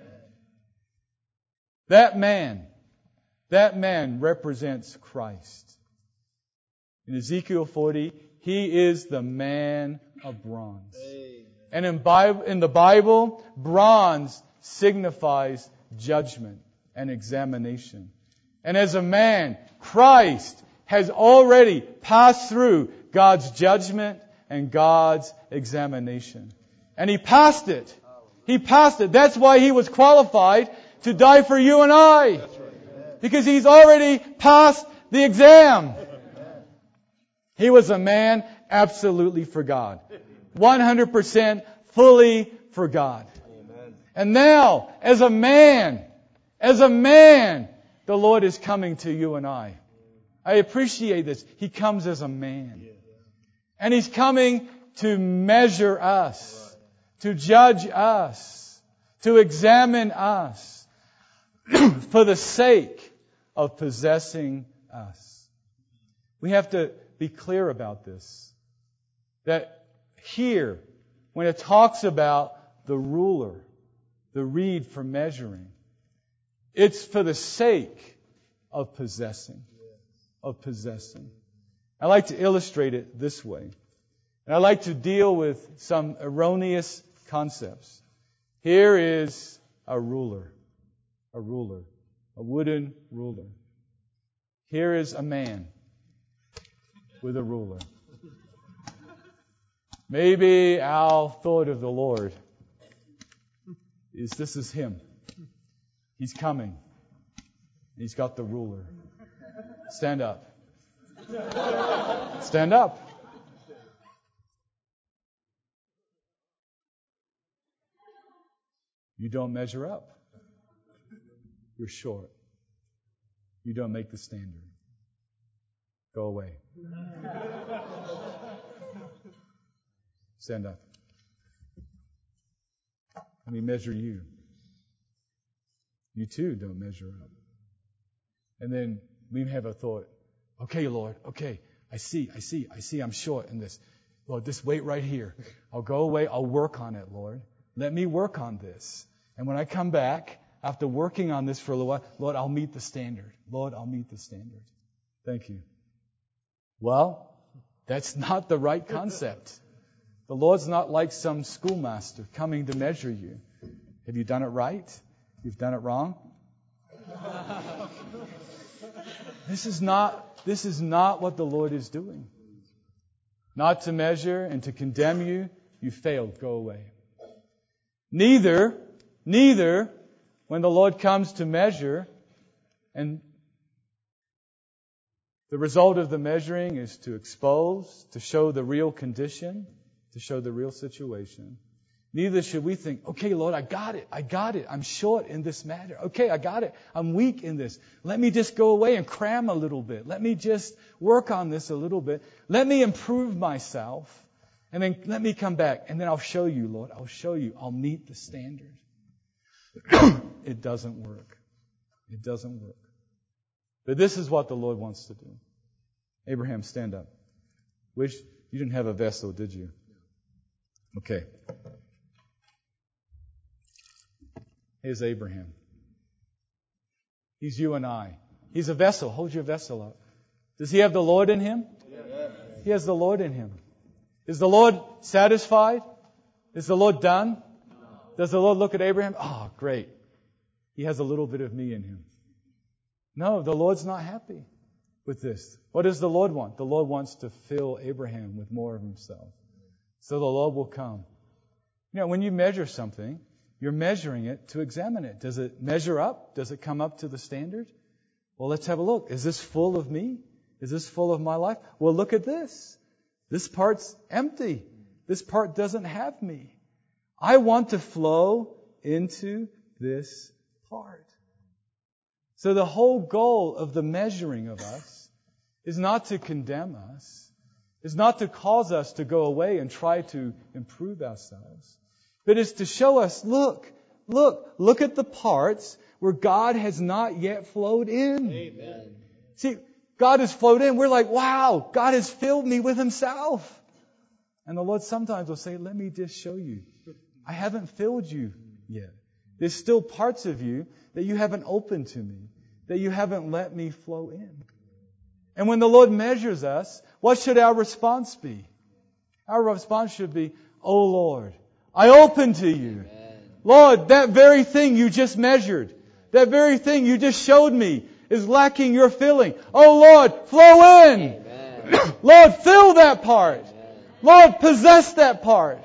S1: That man represents Christ. In Ezekiel 40, he is the man of bronze. And in the Bible, bronze signifies judgment and examination. And as a man, Christ has already passed through God's judgment and God's examination. And He passed it. He passed it. That's why He was qualified to die for you and I. Because He's already passed the exam. He was a man absolutely for God. 100% fully for God. And now, as a man, the Lord is coming to you and I. I appreciate this. He comes as a man. And He's coming to measure us, to judge us, to examine us for the sake of possessing us. We have to be clear about this. That here, when it talks about the ruler, the reed for measuring, it's for the sake of possessing. I like to illustrate it this way. And I like to deal with some erroneous concepts. Here is a ruler, a wooden ruler. Here is a man with a ruler. Maybe our thought of the Lord is this is Him. He's coming. He's got the ruler. Stand up. Stand up. You don't measure up. You're short. You don't make the standard. Go away. Stand up. Let me measure you. You too don't measure up. And then we have a thought, okay, Lord, okay, I see, I'm short in this. Lord, just wait right here. I'll go away, I'll work on it, Lord. Let me work on this. And when I come back, after working on this for a little while, Lord, I'll meet the standard. Lord, I'll meet the standard. Thank you. Well, that's not the right concept. The Lord's not like some schoolmaster coming to measure you. Have you done it right? You've done it wrong? This is not what the Lord is doing. Not to measure and to condemn you. You failed. Go away. Neither, when the Lord comes to measure, and the result of the measuring is to expose, to show the real condition, to show the real situation. Neither should we think, okay, Lord, I got it. I'm short in this matter. Okay, I got it. I'm weak in this. Let me just go away and cram a little bit. Let me just work on this a little bit. Let me improve myself. And then let me come back. And then I'll show you, Lord. I'll show you. I'll meet the standard. It doesn't work. It doesn't work. But this is what the Lord wants to do. Abraham, stand up. You didn't have a vessel, did you? Okay. Here's Abraham. He's you and I. He's a vessel. Hold your vessel up. Does he have the Lord in him? Yes. He has the Lord in him. Is the Lord satisfied? Is the Lord done? Does the Lord look at Abraham? Oh, great. He has a little bit of me in him. No, the Lord's not happy with this. What does the Lord want? The Lord wants to fill Abraham with more of himself. So the Lord will come. You know, when you measure something, you're measuring it to examine it. Does it measure up? Does it come up to the standard? Well, let's have a look. Is this full of me? Is this full of my life? Well, look at this. This part's empty. This part doesn't have me. I want to flow into this part. So the whole goal of the measuring of us is not to condemn us, is not to cause us to go away and try to improve ourselves, but is to show us, look at the parts where God has not yet flowed in.
S2: Amen.
S1: See, God has flowed in. We're like, wow, God has filled me with Himself. And the Lord sometimes will say, let me just show you. I haven't filled you yet. There's still parts of you that you haven't opened to me, that you haven't let me flow in. And when the Lord measures us, what should our response be? Our response should be, oh Lord, I open to you.
S2: Amen.
S1: Lord, that very thing you just measured, that very thing you just showed me is lacking your filling. Oh Lord, flow in. Lord, fill that part.
S2: Amen.
S1: Lord, possess that part.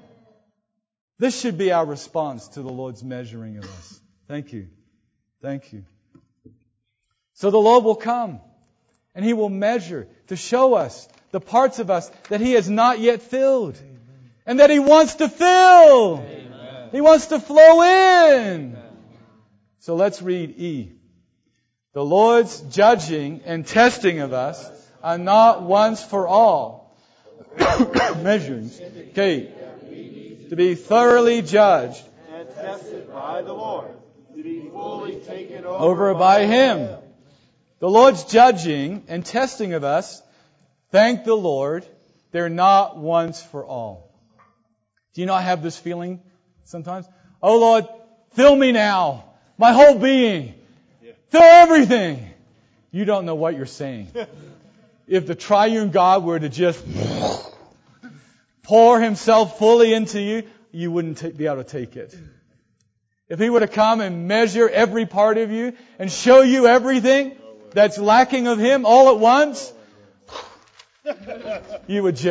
S1: This should be our response to the Lord's measuring of us. Thank you. Thank you. So the Lord will come and He will measure to show us the parts of us that He has not yet filled. And that He wants to fill.
S2: Amen.
S1: He wants to flow in. Amen. So let's read E. The Lord's judging and testing of us are not once for all. Measuring. Okay. To be thoroughly judged
S3: and tested by the Lord, to be fully taken
S1: over by Him. The Lord's judging and testing of us, thank the Lord, they're not once for all. Do you not have this feeling sometimes? Oh Lord, fill me now. My whole being. Fill everything. You don't know what you're saying. If the triune God were to just pour Himself fully into you, you wouldn't be able to take it. If He were to come and measure every part of you and show you everything, that's lacking of Him all at once, you would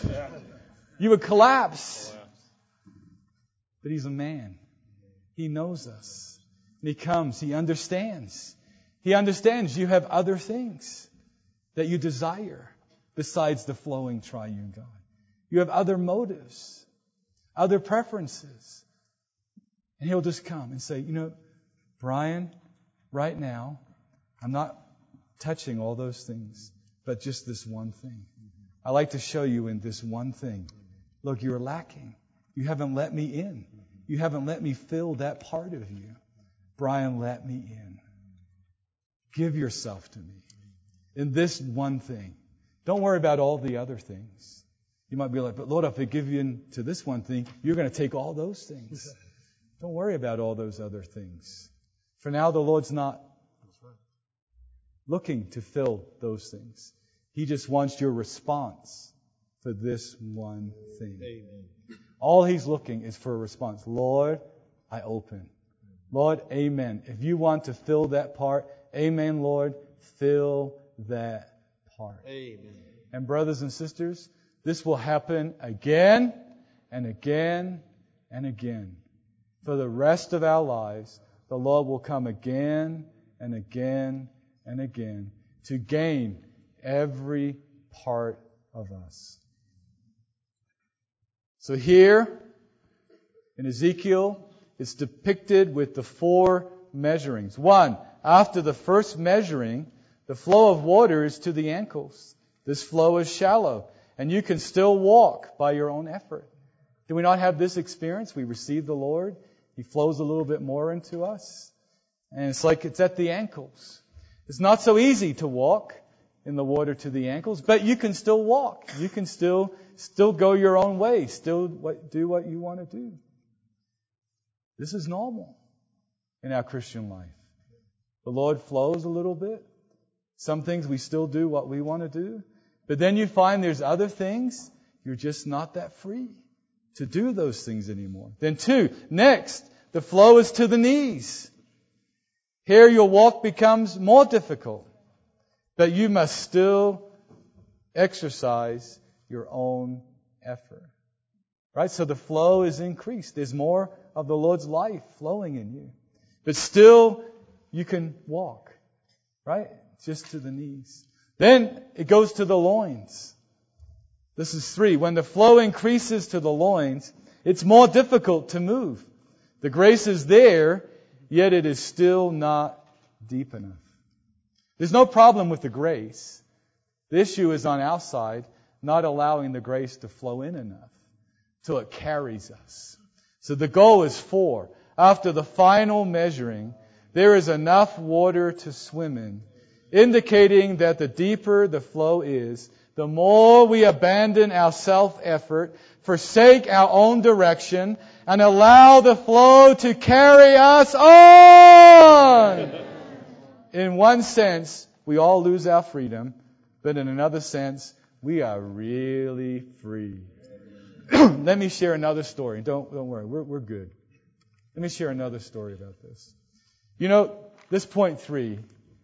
S1: collapse. But He's a man. He knows us. And He comes. He understands. He understands you have other things that you desire besides the flowing triune God. You have other motives, other preferences. And He'll just come and say, Brian, right now, I'm not touching all those things, but just this one thing. I like to show you in this one thing. Look, you're lacking. You haven't let me in. You haven't let me fill that part of you. Brian, let me in. Give yourself to me in this one thing. Don't worry about all the other things. You might be like, but Lord, if I give you into this one thing, you're going to take all those things. Don't worry about all those other things. For now, the Lord's not looking to fill those things. He just wants your response for this one thing. Amen. All He's looking is for a response. Lord, I open. Lord, amen. If you want to fill that part, amen, Lord, fill that part. Amen. And brothers and sisters, this will happen again and again and again. For the rest of our lives, the Lord will come again and again and again to gain every part of us. So here in Ezekiel, it's depicted with the 4 measurings. 1, after the first measuring, the flow of water is to the ankles. This flow is shallow, and you can still walk by your own effort. Do we not have this experience? We receive the Lord. He flows a little bit more into us. And it's like it's at the ankles. It's not so easy to walk in the water to the ankles, but you can still walk. You can still go your own way, still do what you want to do. This is normal in our Christian life. The Lord flows a little bit. Some things we still do what we want to do. But then you find there's other things you're just not that free to do those things anymore. Then 2, next, the flow is to the knees. Here your walk becomes more difficult. But you must still exercise your own effort. Right? So the flow is increased. There's more of the Lord's life flowing in you. But still, you can walk. Right? Just to the knees. Then it goes to the loins. This is 3. When the flow increases to the loins, it's more difficult to move. The grace is there, yet it is still not deep enough. There's no problem with the grace. The issue is on our side, not allowing the grace to flow in enough till it carries us. So the goal is 4. After the final measuring, there is enough water to swim in, indicating that the deeper the flow is, the more we abandon our self-effort, forsake our own direction, and allow the flow to carry us on. In one sense, we all lose our freedom, but in another sense, we are really free. Let me share another story. Don't worry, we're good. Let me share another story about this. This point 3.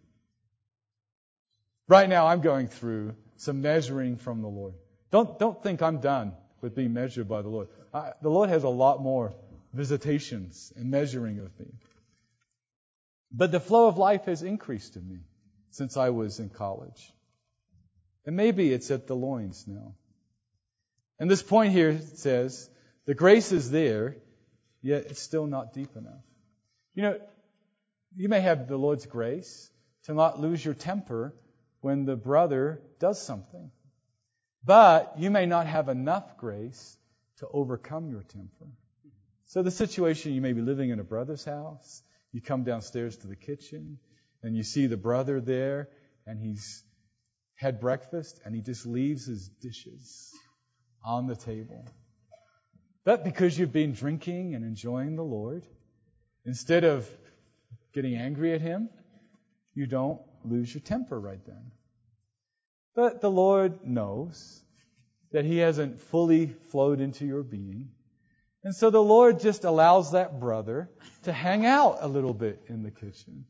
S1: Right now, I'm going through some measuring from the Lord. Don't think I'm done with being measured by the Lord. The Lord has a lot more visitations and measuring of me. But the flow of life has increased in me since I was in college. And maybe it's at the loins now. And this point here says, the grace is there, yet it's still not deep enough. You may have the Lord's grace to not lose your temper when the brother does something. But you may not have enough grace to overcome your temper. So the situation, you may be living in a brother's house. You come downstairs to the kitchen and you see the brother there and he's had breakfast and he just leaves his dishes on the table. But because you've been drinking and enjoying the Lord, instead of getting angry at him, you don't lose your temper right then. But the Lord knows that He hasn't fully flowed into your being. And so the Lord just allows that brother to hang out a little bit in the kitchen.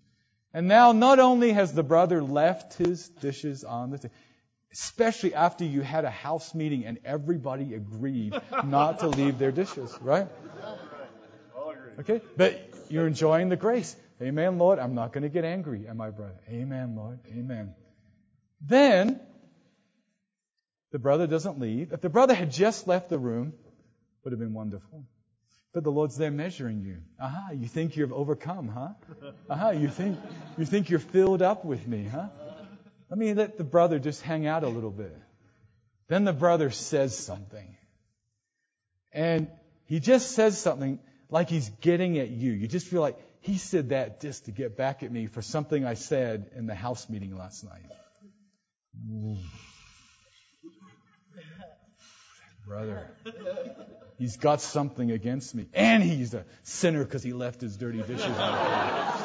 S1: And now not only has the brother left his dishes on the table, especially after you had a house meeting and everybody agreed not to leave their dishes, right? Okay? But you're enjoying the grace. Amen, Lord. I'm not going to get angry at my brother. Amen, Lord. Amen. Then, the brother doesn't leave. If the brother had just left the room, it would have been wonderful. But the Lord's there measuring you. Aha, you think you've overcome, huh? Aha, you think you're filled up with me, huh? Let me let the brother just hang out a little bit. Then the brother says something. And he just says something like he's getting at you. You just feel like he said that just to get back at me for something I said in the house meeting last night. Brother, he's got something against me. And he's a sinner because he left his dirty dishes on the table.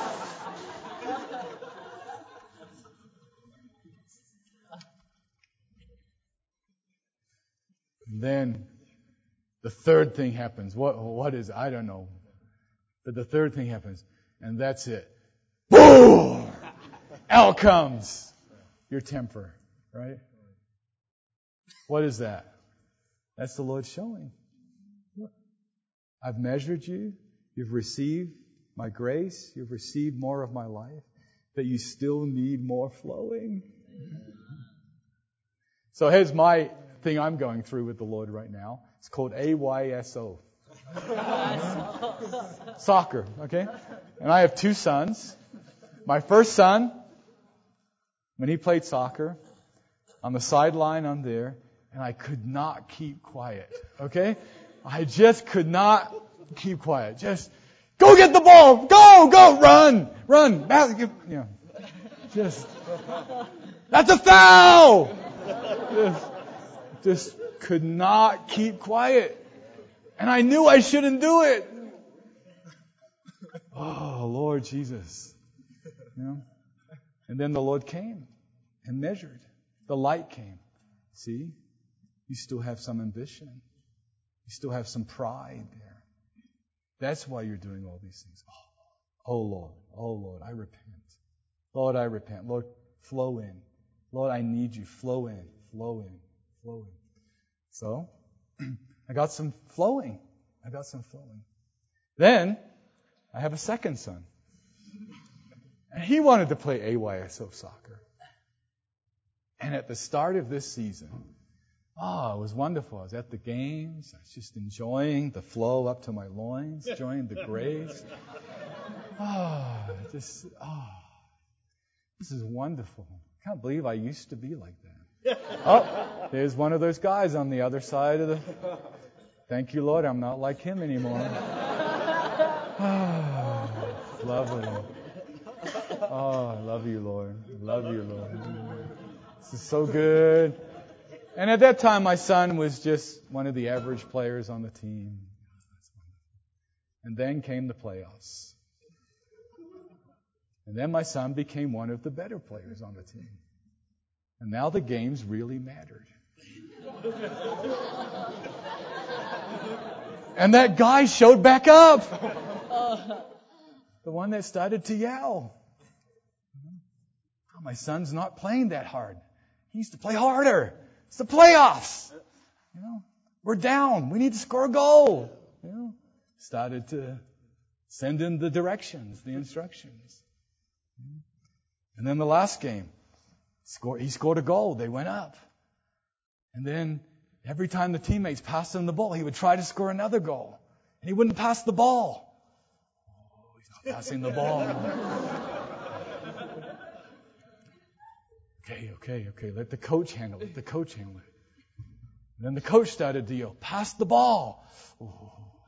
S1: Then the third thing happens. What is it? I don't know. But the third thing happens. And that's it. Boom! Out comes your temper. Right? What is that? That's the Lord showing. Look, I've measured you. You've received my grace. You've received more of my life. But you still need more flowing. So here's my thing I'm going through with the Lord right now. It's called AYSO. Soccer, okay? And I have 2 sons. My first son, when he played soccer, on the sideline I'm there, and I could not keep quiet, okay? I just could not keep quiet. Just, go get the ball! Go! Run! That's a foul! Just could not keep quiet. And I knew I shouldn't do it. Oh, Lord Jesus. And then the Lord came and measured. The light came. See? You still have some ambition. You still have some pride there. That's why you're doing all these things. Oh, Lord, I repent. Lord, I repent. Lord, flow in. Lord, I need you. Flow in. So, I got some flowing. Then, I have a second son. And he wanted to play AYSO soccer. And at the start of this season, it was wonderful. I was at the games. I was just enjoying the flow up to my loins, enjoying the grace. This is wonderful. I can't believe I used to be like that. There's one of those guys on the other side of the... Thank you, Lord, I'm not like him anymore. Lovely. I love you, Lord. This is so good. And at that time, my son was just one of the average players on the team. And then came the playoffs. And then my son became one of the better players on the team. And now the games really mattered. And that guy showed back up. The one that started to yell. My son's not playing that hard. He needs to play harder. It's the playoffs. We're down. We need to score a goal. Started to send in the directions, the instructions. And then the last game, he scored a goal. They went up. And then every time the teammates passed him the ball, he would try to score another goal. And he wouldn't pass the ball. He's not passing the ball. Okay. Let the coach handle it. And then the coach started to yell, pass the ball. Ooh.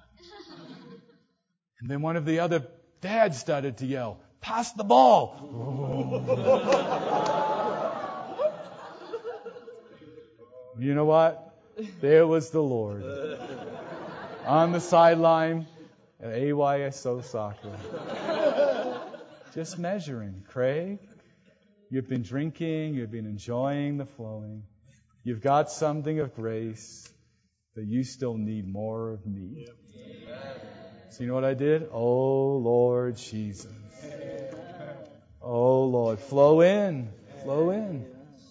S1: And then one of the other dads started to yell, pass the ball. You know what? There was the Lord on the sideline at AYSO soccer. Just measuring. Craig, you've been drinking, you've been enjoying the flowing. You've got something of grace, but you still need more of me. So you know what I did? Oh, Lord Jesus. Oh, Lord, flow in. Flow in.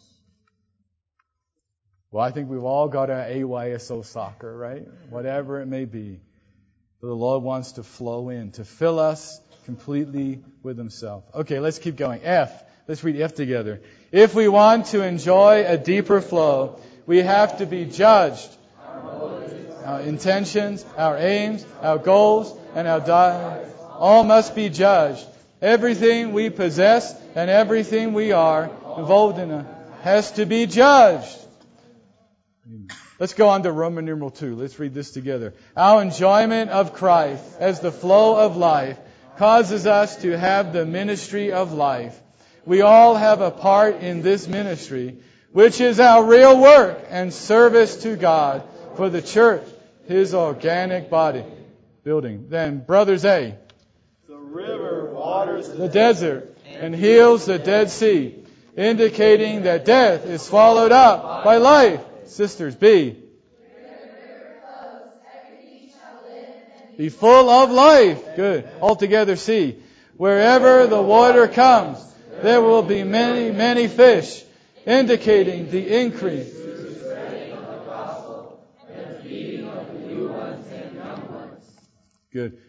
S1: Well, I think we've all got our AYSO soccer, right? Whatever it may be. But the Lord wants to flow in, to fill us completely with Himself. Okay, let's keep going. F. Let's read F together. If we want to enjoy a deeper flow, we have to be judged. Our intentions, our aims, our goals, and our desires all must be judged. Everything we possess and everything we are involved in has to be judged. Let's go on to Roman numeral 2. Let's read this together. Our enjoyment of Christ as the flow of life causes us to have the ministry of life. We all have a part in this ministry, which is our real work and service to God for the church, His organic body. Building. Then, brothers A.
S3: The river waters
S1: the desert and heals the Dead Sea, indicating that death is swallowed up by life. Sisters, B. Be full of life. Good. Altogether, C. Wherever the water comes, there will be many, many fish, indicating the increase. Good.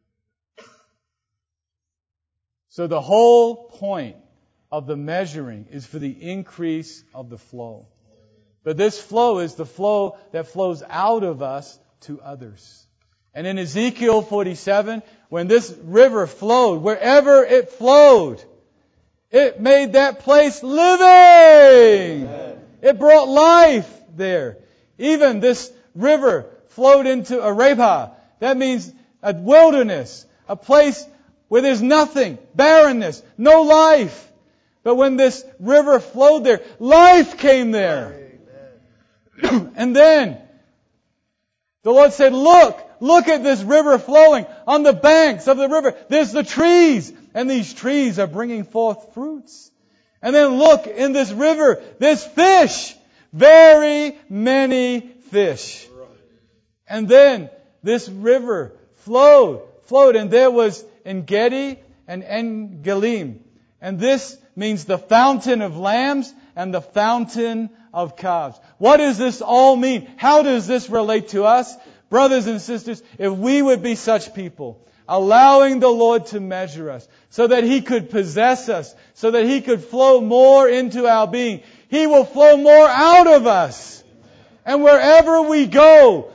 S1: So the whole point of the measuring is for the increase of the flow. But this flow is the flow that flows out of us to others. And in Ezekiel 47, when this river flowed, wherever it flowed, it made that place living. It brought life there. Even this river flowed into Arabah. That means a wilderness, a place where there's nothing, barrenness, no life. But when this river flowed there, life came there. And then the Lord said, look at this river flowing. On the banks of the river, there's the trees. And these trees are bringing forth fruits. And then look, in this river, there's fish. Very many fish. And then this river flowed. And there was En-Gedi and En-Gelim. And this means the fountain of lambs and the fountain of calves. What does this all mean? How does this relate to us? Brothers and sisters, if we would be such people, allowing the Lord to measure us, so that He could possess us, so that He could flow more into our being, He will flow more out of us. And wherever we go,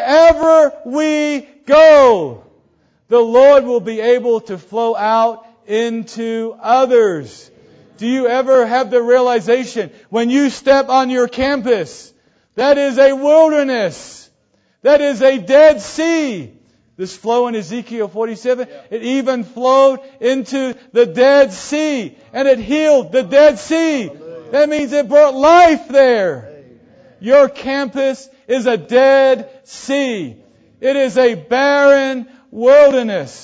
S1: the Lord will be able to flow out into others. Do you ever have the realization when you step on your campus, that is a wilderness, that is a Dead Sea? This flow in Ezekiel 47, it even flowed into the Dead Sea and it healed the Dead Sea. That means it brought life there. Your campus is a Dead Sea. It is a barren wilderness.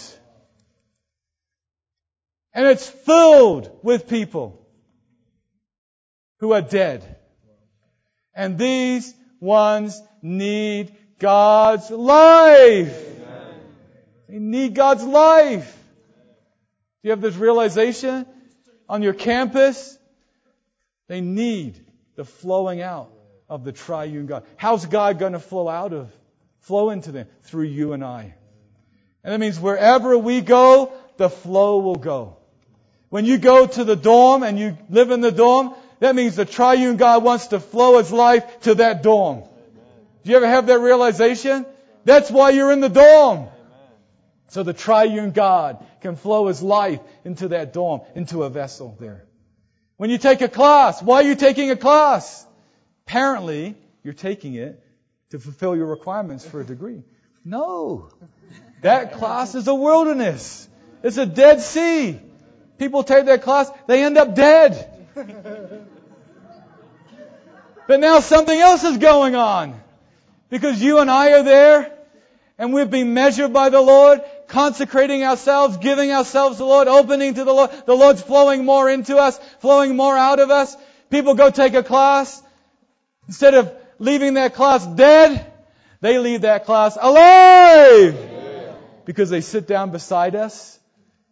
S1: And it's filled with people who are dead. And these ones need God's life. They need God's life. Do you have this realization on your campus? They need the flowing out of the triune God. How's God going to flow into them? Through you and I. And that means wherever we go, the flow will go. When you go to the dorm and you live in the dorm, that means the triune God wants to flow His life to that dorm. Do you ever have that realization? That's why you're in the dorm. So the triune God can flow His life into that dorm, into a vessel there. When you take a class, why are you taking a class? Apparently, you're taking it to fulfill your requirements for a degree. No. That class is a wilderness. It's a Dead Sea. People take that class, they end up dead. But now something else is going on. Because you and I are there, and we've been measured by the Lord, consecrating ourselves, giving ourselves to the Lord, opening to the Lord. The Lord's flowing more into us, flowing more out of us. People go take a class. Instead of leaving that class dead, they leave that class alive. Because they sit down beside us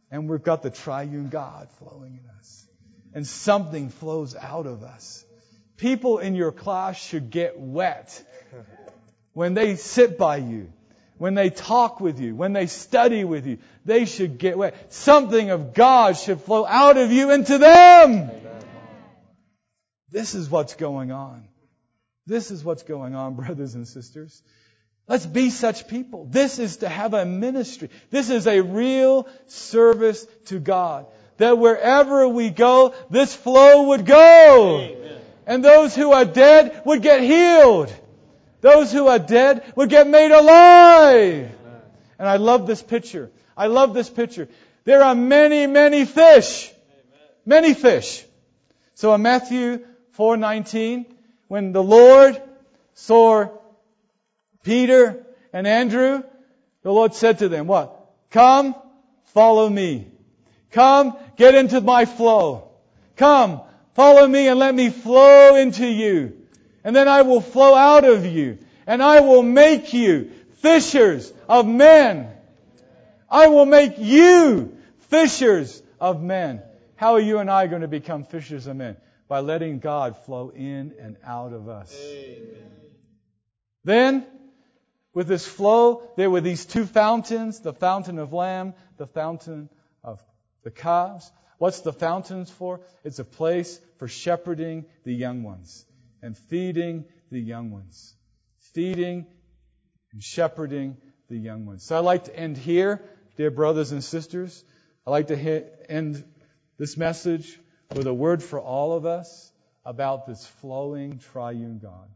S1: And we've got the triune God flowing in us. And something flows out of us. People in your class should get wet when they sit by you, when they talk with you, when they study with you. They should get wet. Something of God should flow out of you into them. Amen. This is what's going on. This is what's going on, brothers and sisters. Let's be such people. This is to have a ministry. This is a real service to God. That wherever we go, this flow would go. Amen. And those who are dead would get healed. Those who are dead would get made alive. Amen. And I love this picture. I love this picture. There are many, many fish. Amen. Many fish. So in Matthew 4:19, when the Lord saw Peter and Andrew, the Lord said to them, what? Come, follow me. Come, get into my flow. Come, follow me and let me flow into you. And then I will flow out of you. And I will make you fishers of men. I will make you fishers of men. How are you and I going to become fishers of men? By letting God flow in and out of us. Amen. Then, with this flow, there were these two fountains, the fountain of lamb, the fountain of the calves. What's the fountains for? It's a place for shepherding the young ones and feeding the young ones. Feeding and shepherding the young ones. So I'd like to end here, dear brothers and sisters. I'd like to end this message with a word for all of us about this flowing triune God.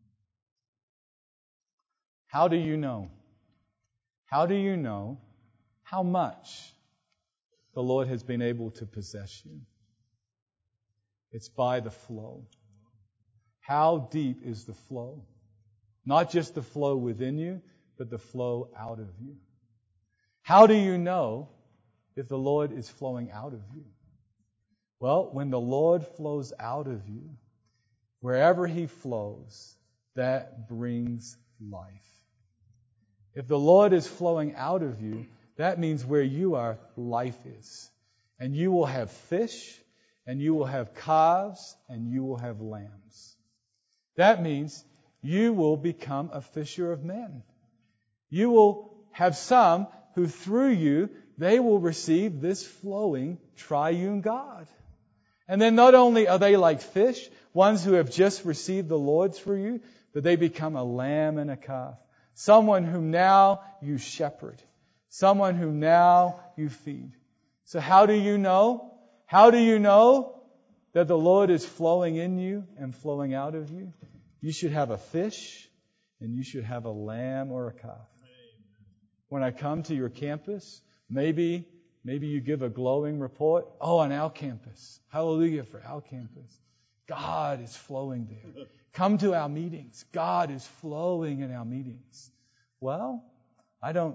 S1: How do you know? How do you know how much the Lord has been able to possess you? It's by the flow. How deep is the flow? Not just the flow within you, but the flow out of you. How do you know if the Lord is flowing out of you? Well, when the Lord flows out of you, wherever He flows, that brings life. If the Lord is flowing out of you, that means where you are, life is. And you will have fish, and you will have calves, and you will have lambs. That means you will become a fisher of men. You will have some who through you, they will receive this flowing triune God. And then not only are they like fish, ones who have just received the Lord through you, but they become a lamb and a calf. Someone whom now you shepherd. Someone whom now you feed. So how do you know? How do you know that the Lord is flowing in you and flowing out of you? You should have a fish and you should have a lamb or a calf. When I come to your campus, maybe you give a glowing report. Oh, on our campus. Hallelujah for our campus. God is flowing there. Come to our meetings. God is flowing in our meetings. Well, I don't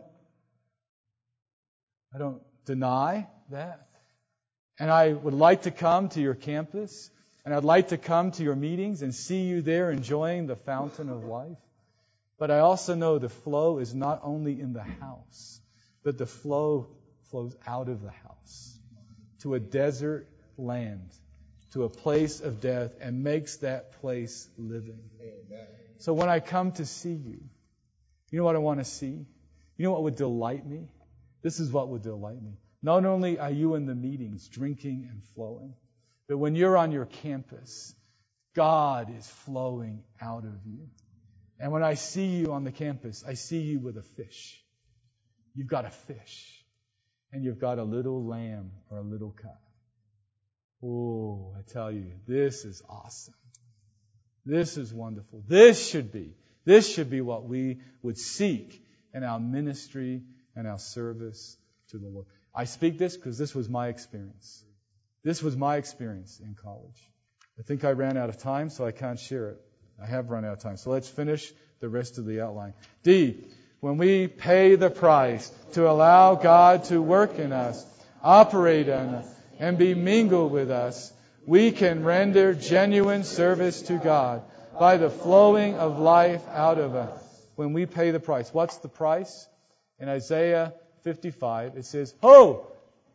S1: deny that. And I would like to come to your campus, and I'd like to come to your meetings and see you there enjoying the fountain of life. But I also know the flow is not only in the house, but the flow flows out of the house to a desert land, to a place of death, and makes that place living. Amen. So when I come to see you, you know what I want to see? You know what would delight me? This is what would delight me. Not only are you in the meetings drinking and flowing, but when you're on your campus, God is flowing out of you. And when I see you on the campus, I see you with a fish. You've got a fish. And you've got a little lamb or a little calf. Oh, I tell you, this is awesome. This is wonderful. This should be what we would seek in our ministry and our service to the Lord. I speak this because this was my experience. This was my experience in college. I think I ran out of time, so I can't share it. I have run out of time. So let's finish the rest of the outline. D, when we pay the price to allow God to work in us, operate in us, and be mingled with us, we can render genuine service to God by the flowing of life out of us. When we pay the price. What's the price? In Isaiah 55, it says, "Ho!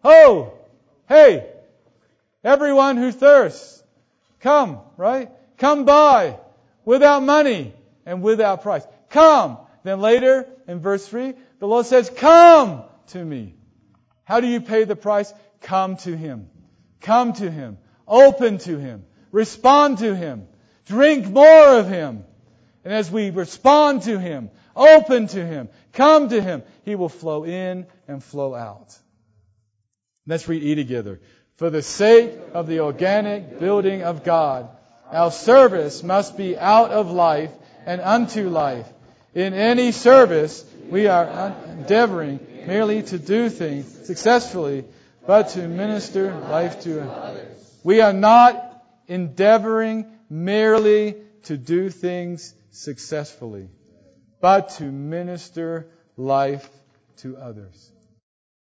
S1: Oh, hey, everyone who thirsts, come, right? Come buy without money and without price. Come. Then later in verse 3, the Lord says, come to me. How do you pay the price? Come to Him. Come to Him. Open to Him. Respond to Him. Drink more of Him. And as we respond to Him, open to Him, come to Him, He will flow in and flow out. Let's read E together. For the sake of the organic building of God, our service must be out of life and unto life. In any service, we are endeavoring merely to do things successfully, but to minister life to others. We are not endeavoring merely to do things successfully, but to minister life to others.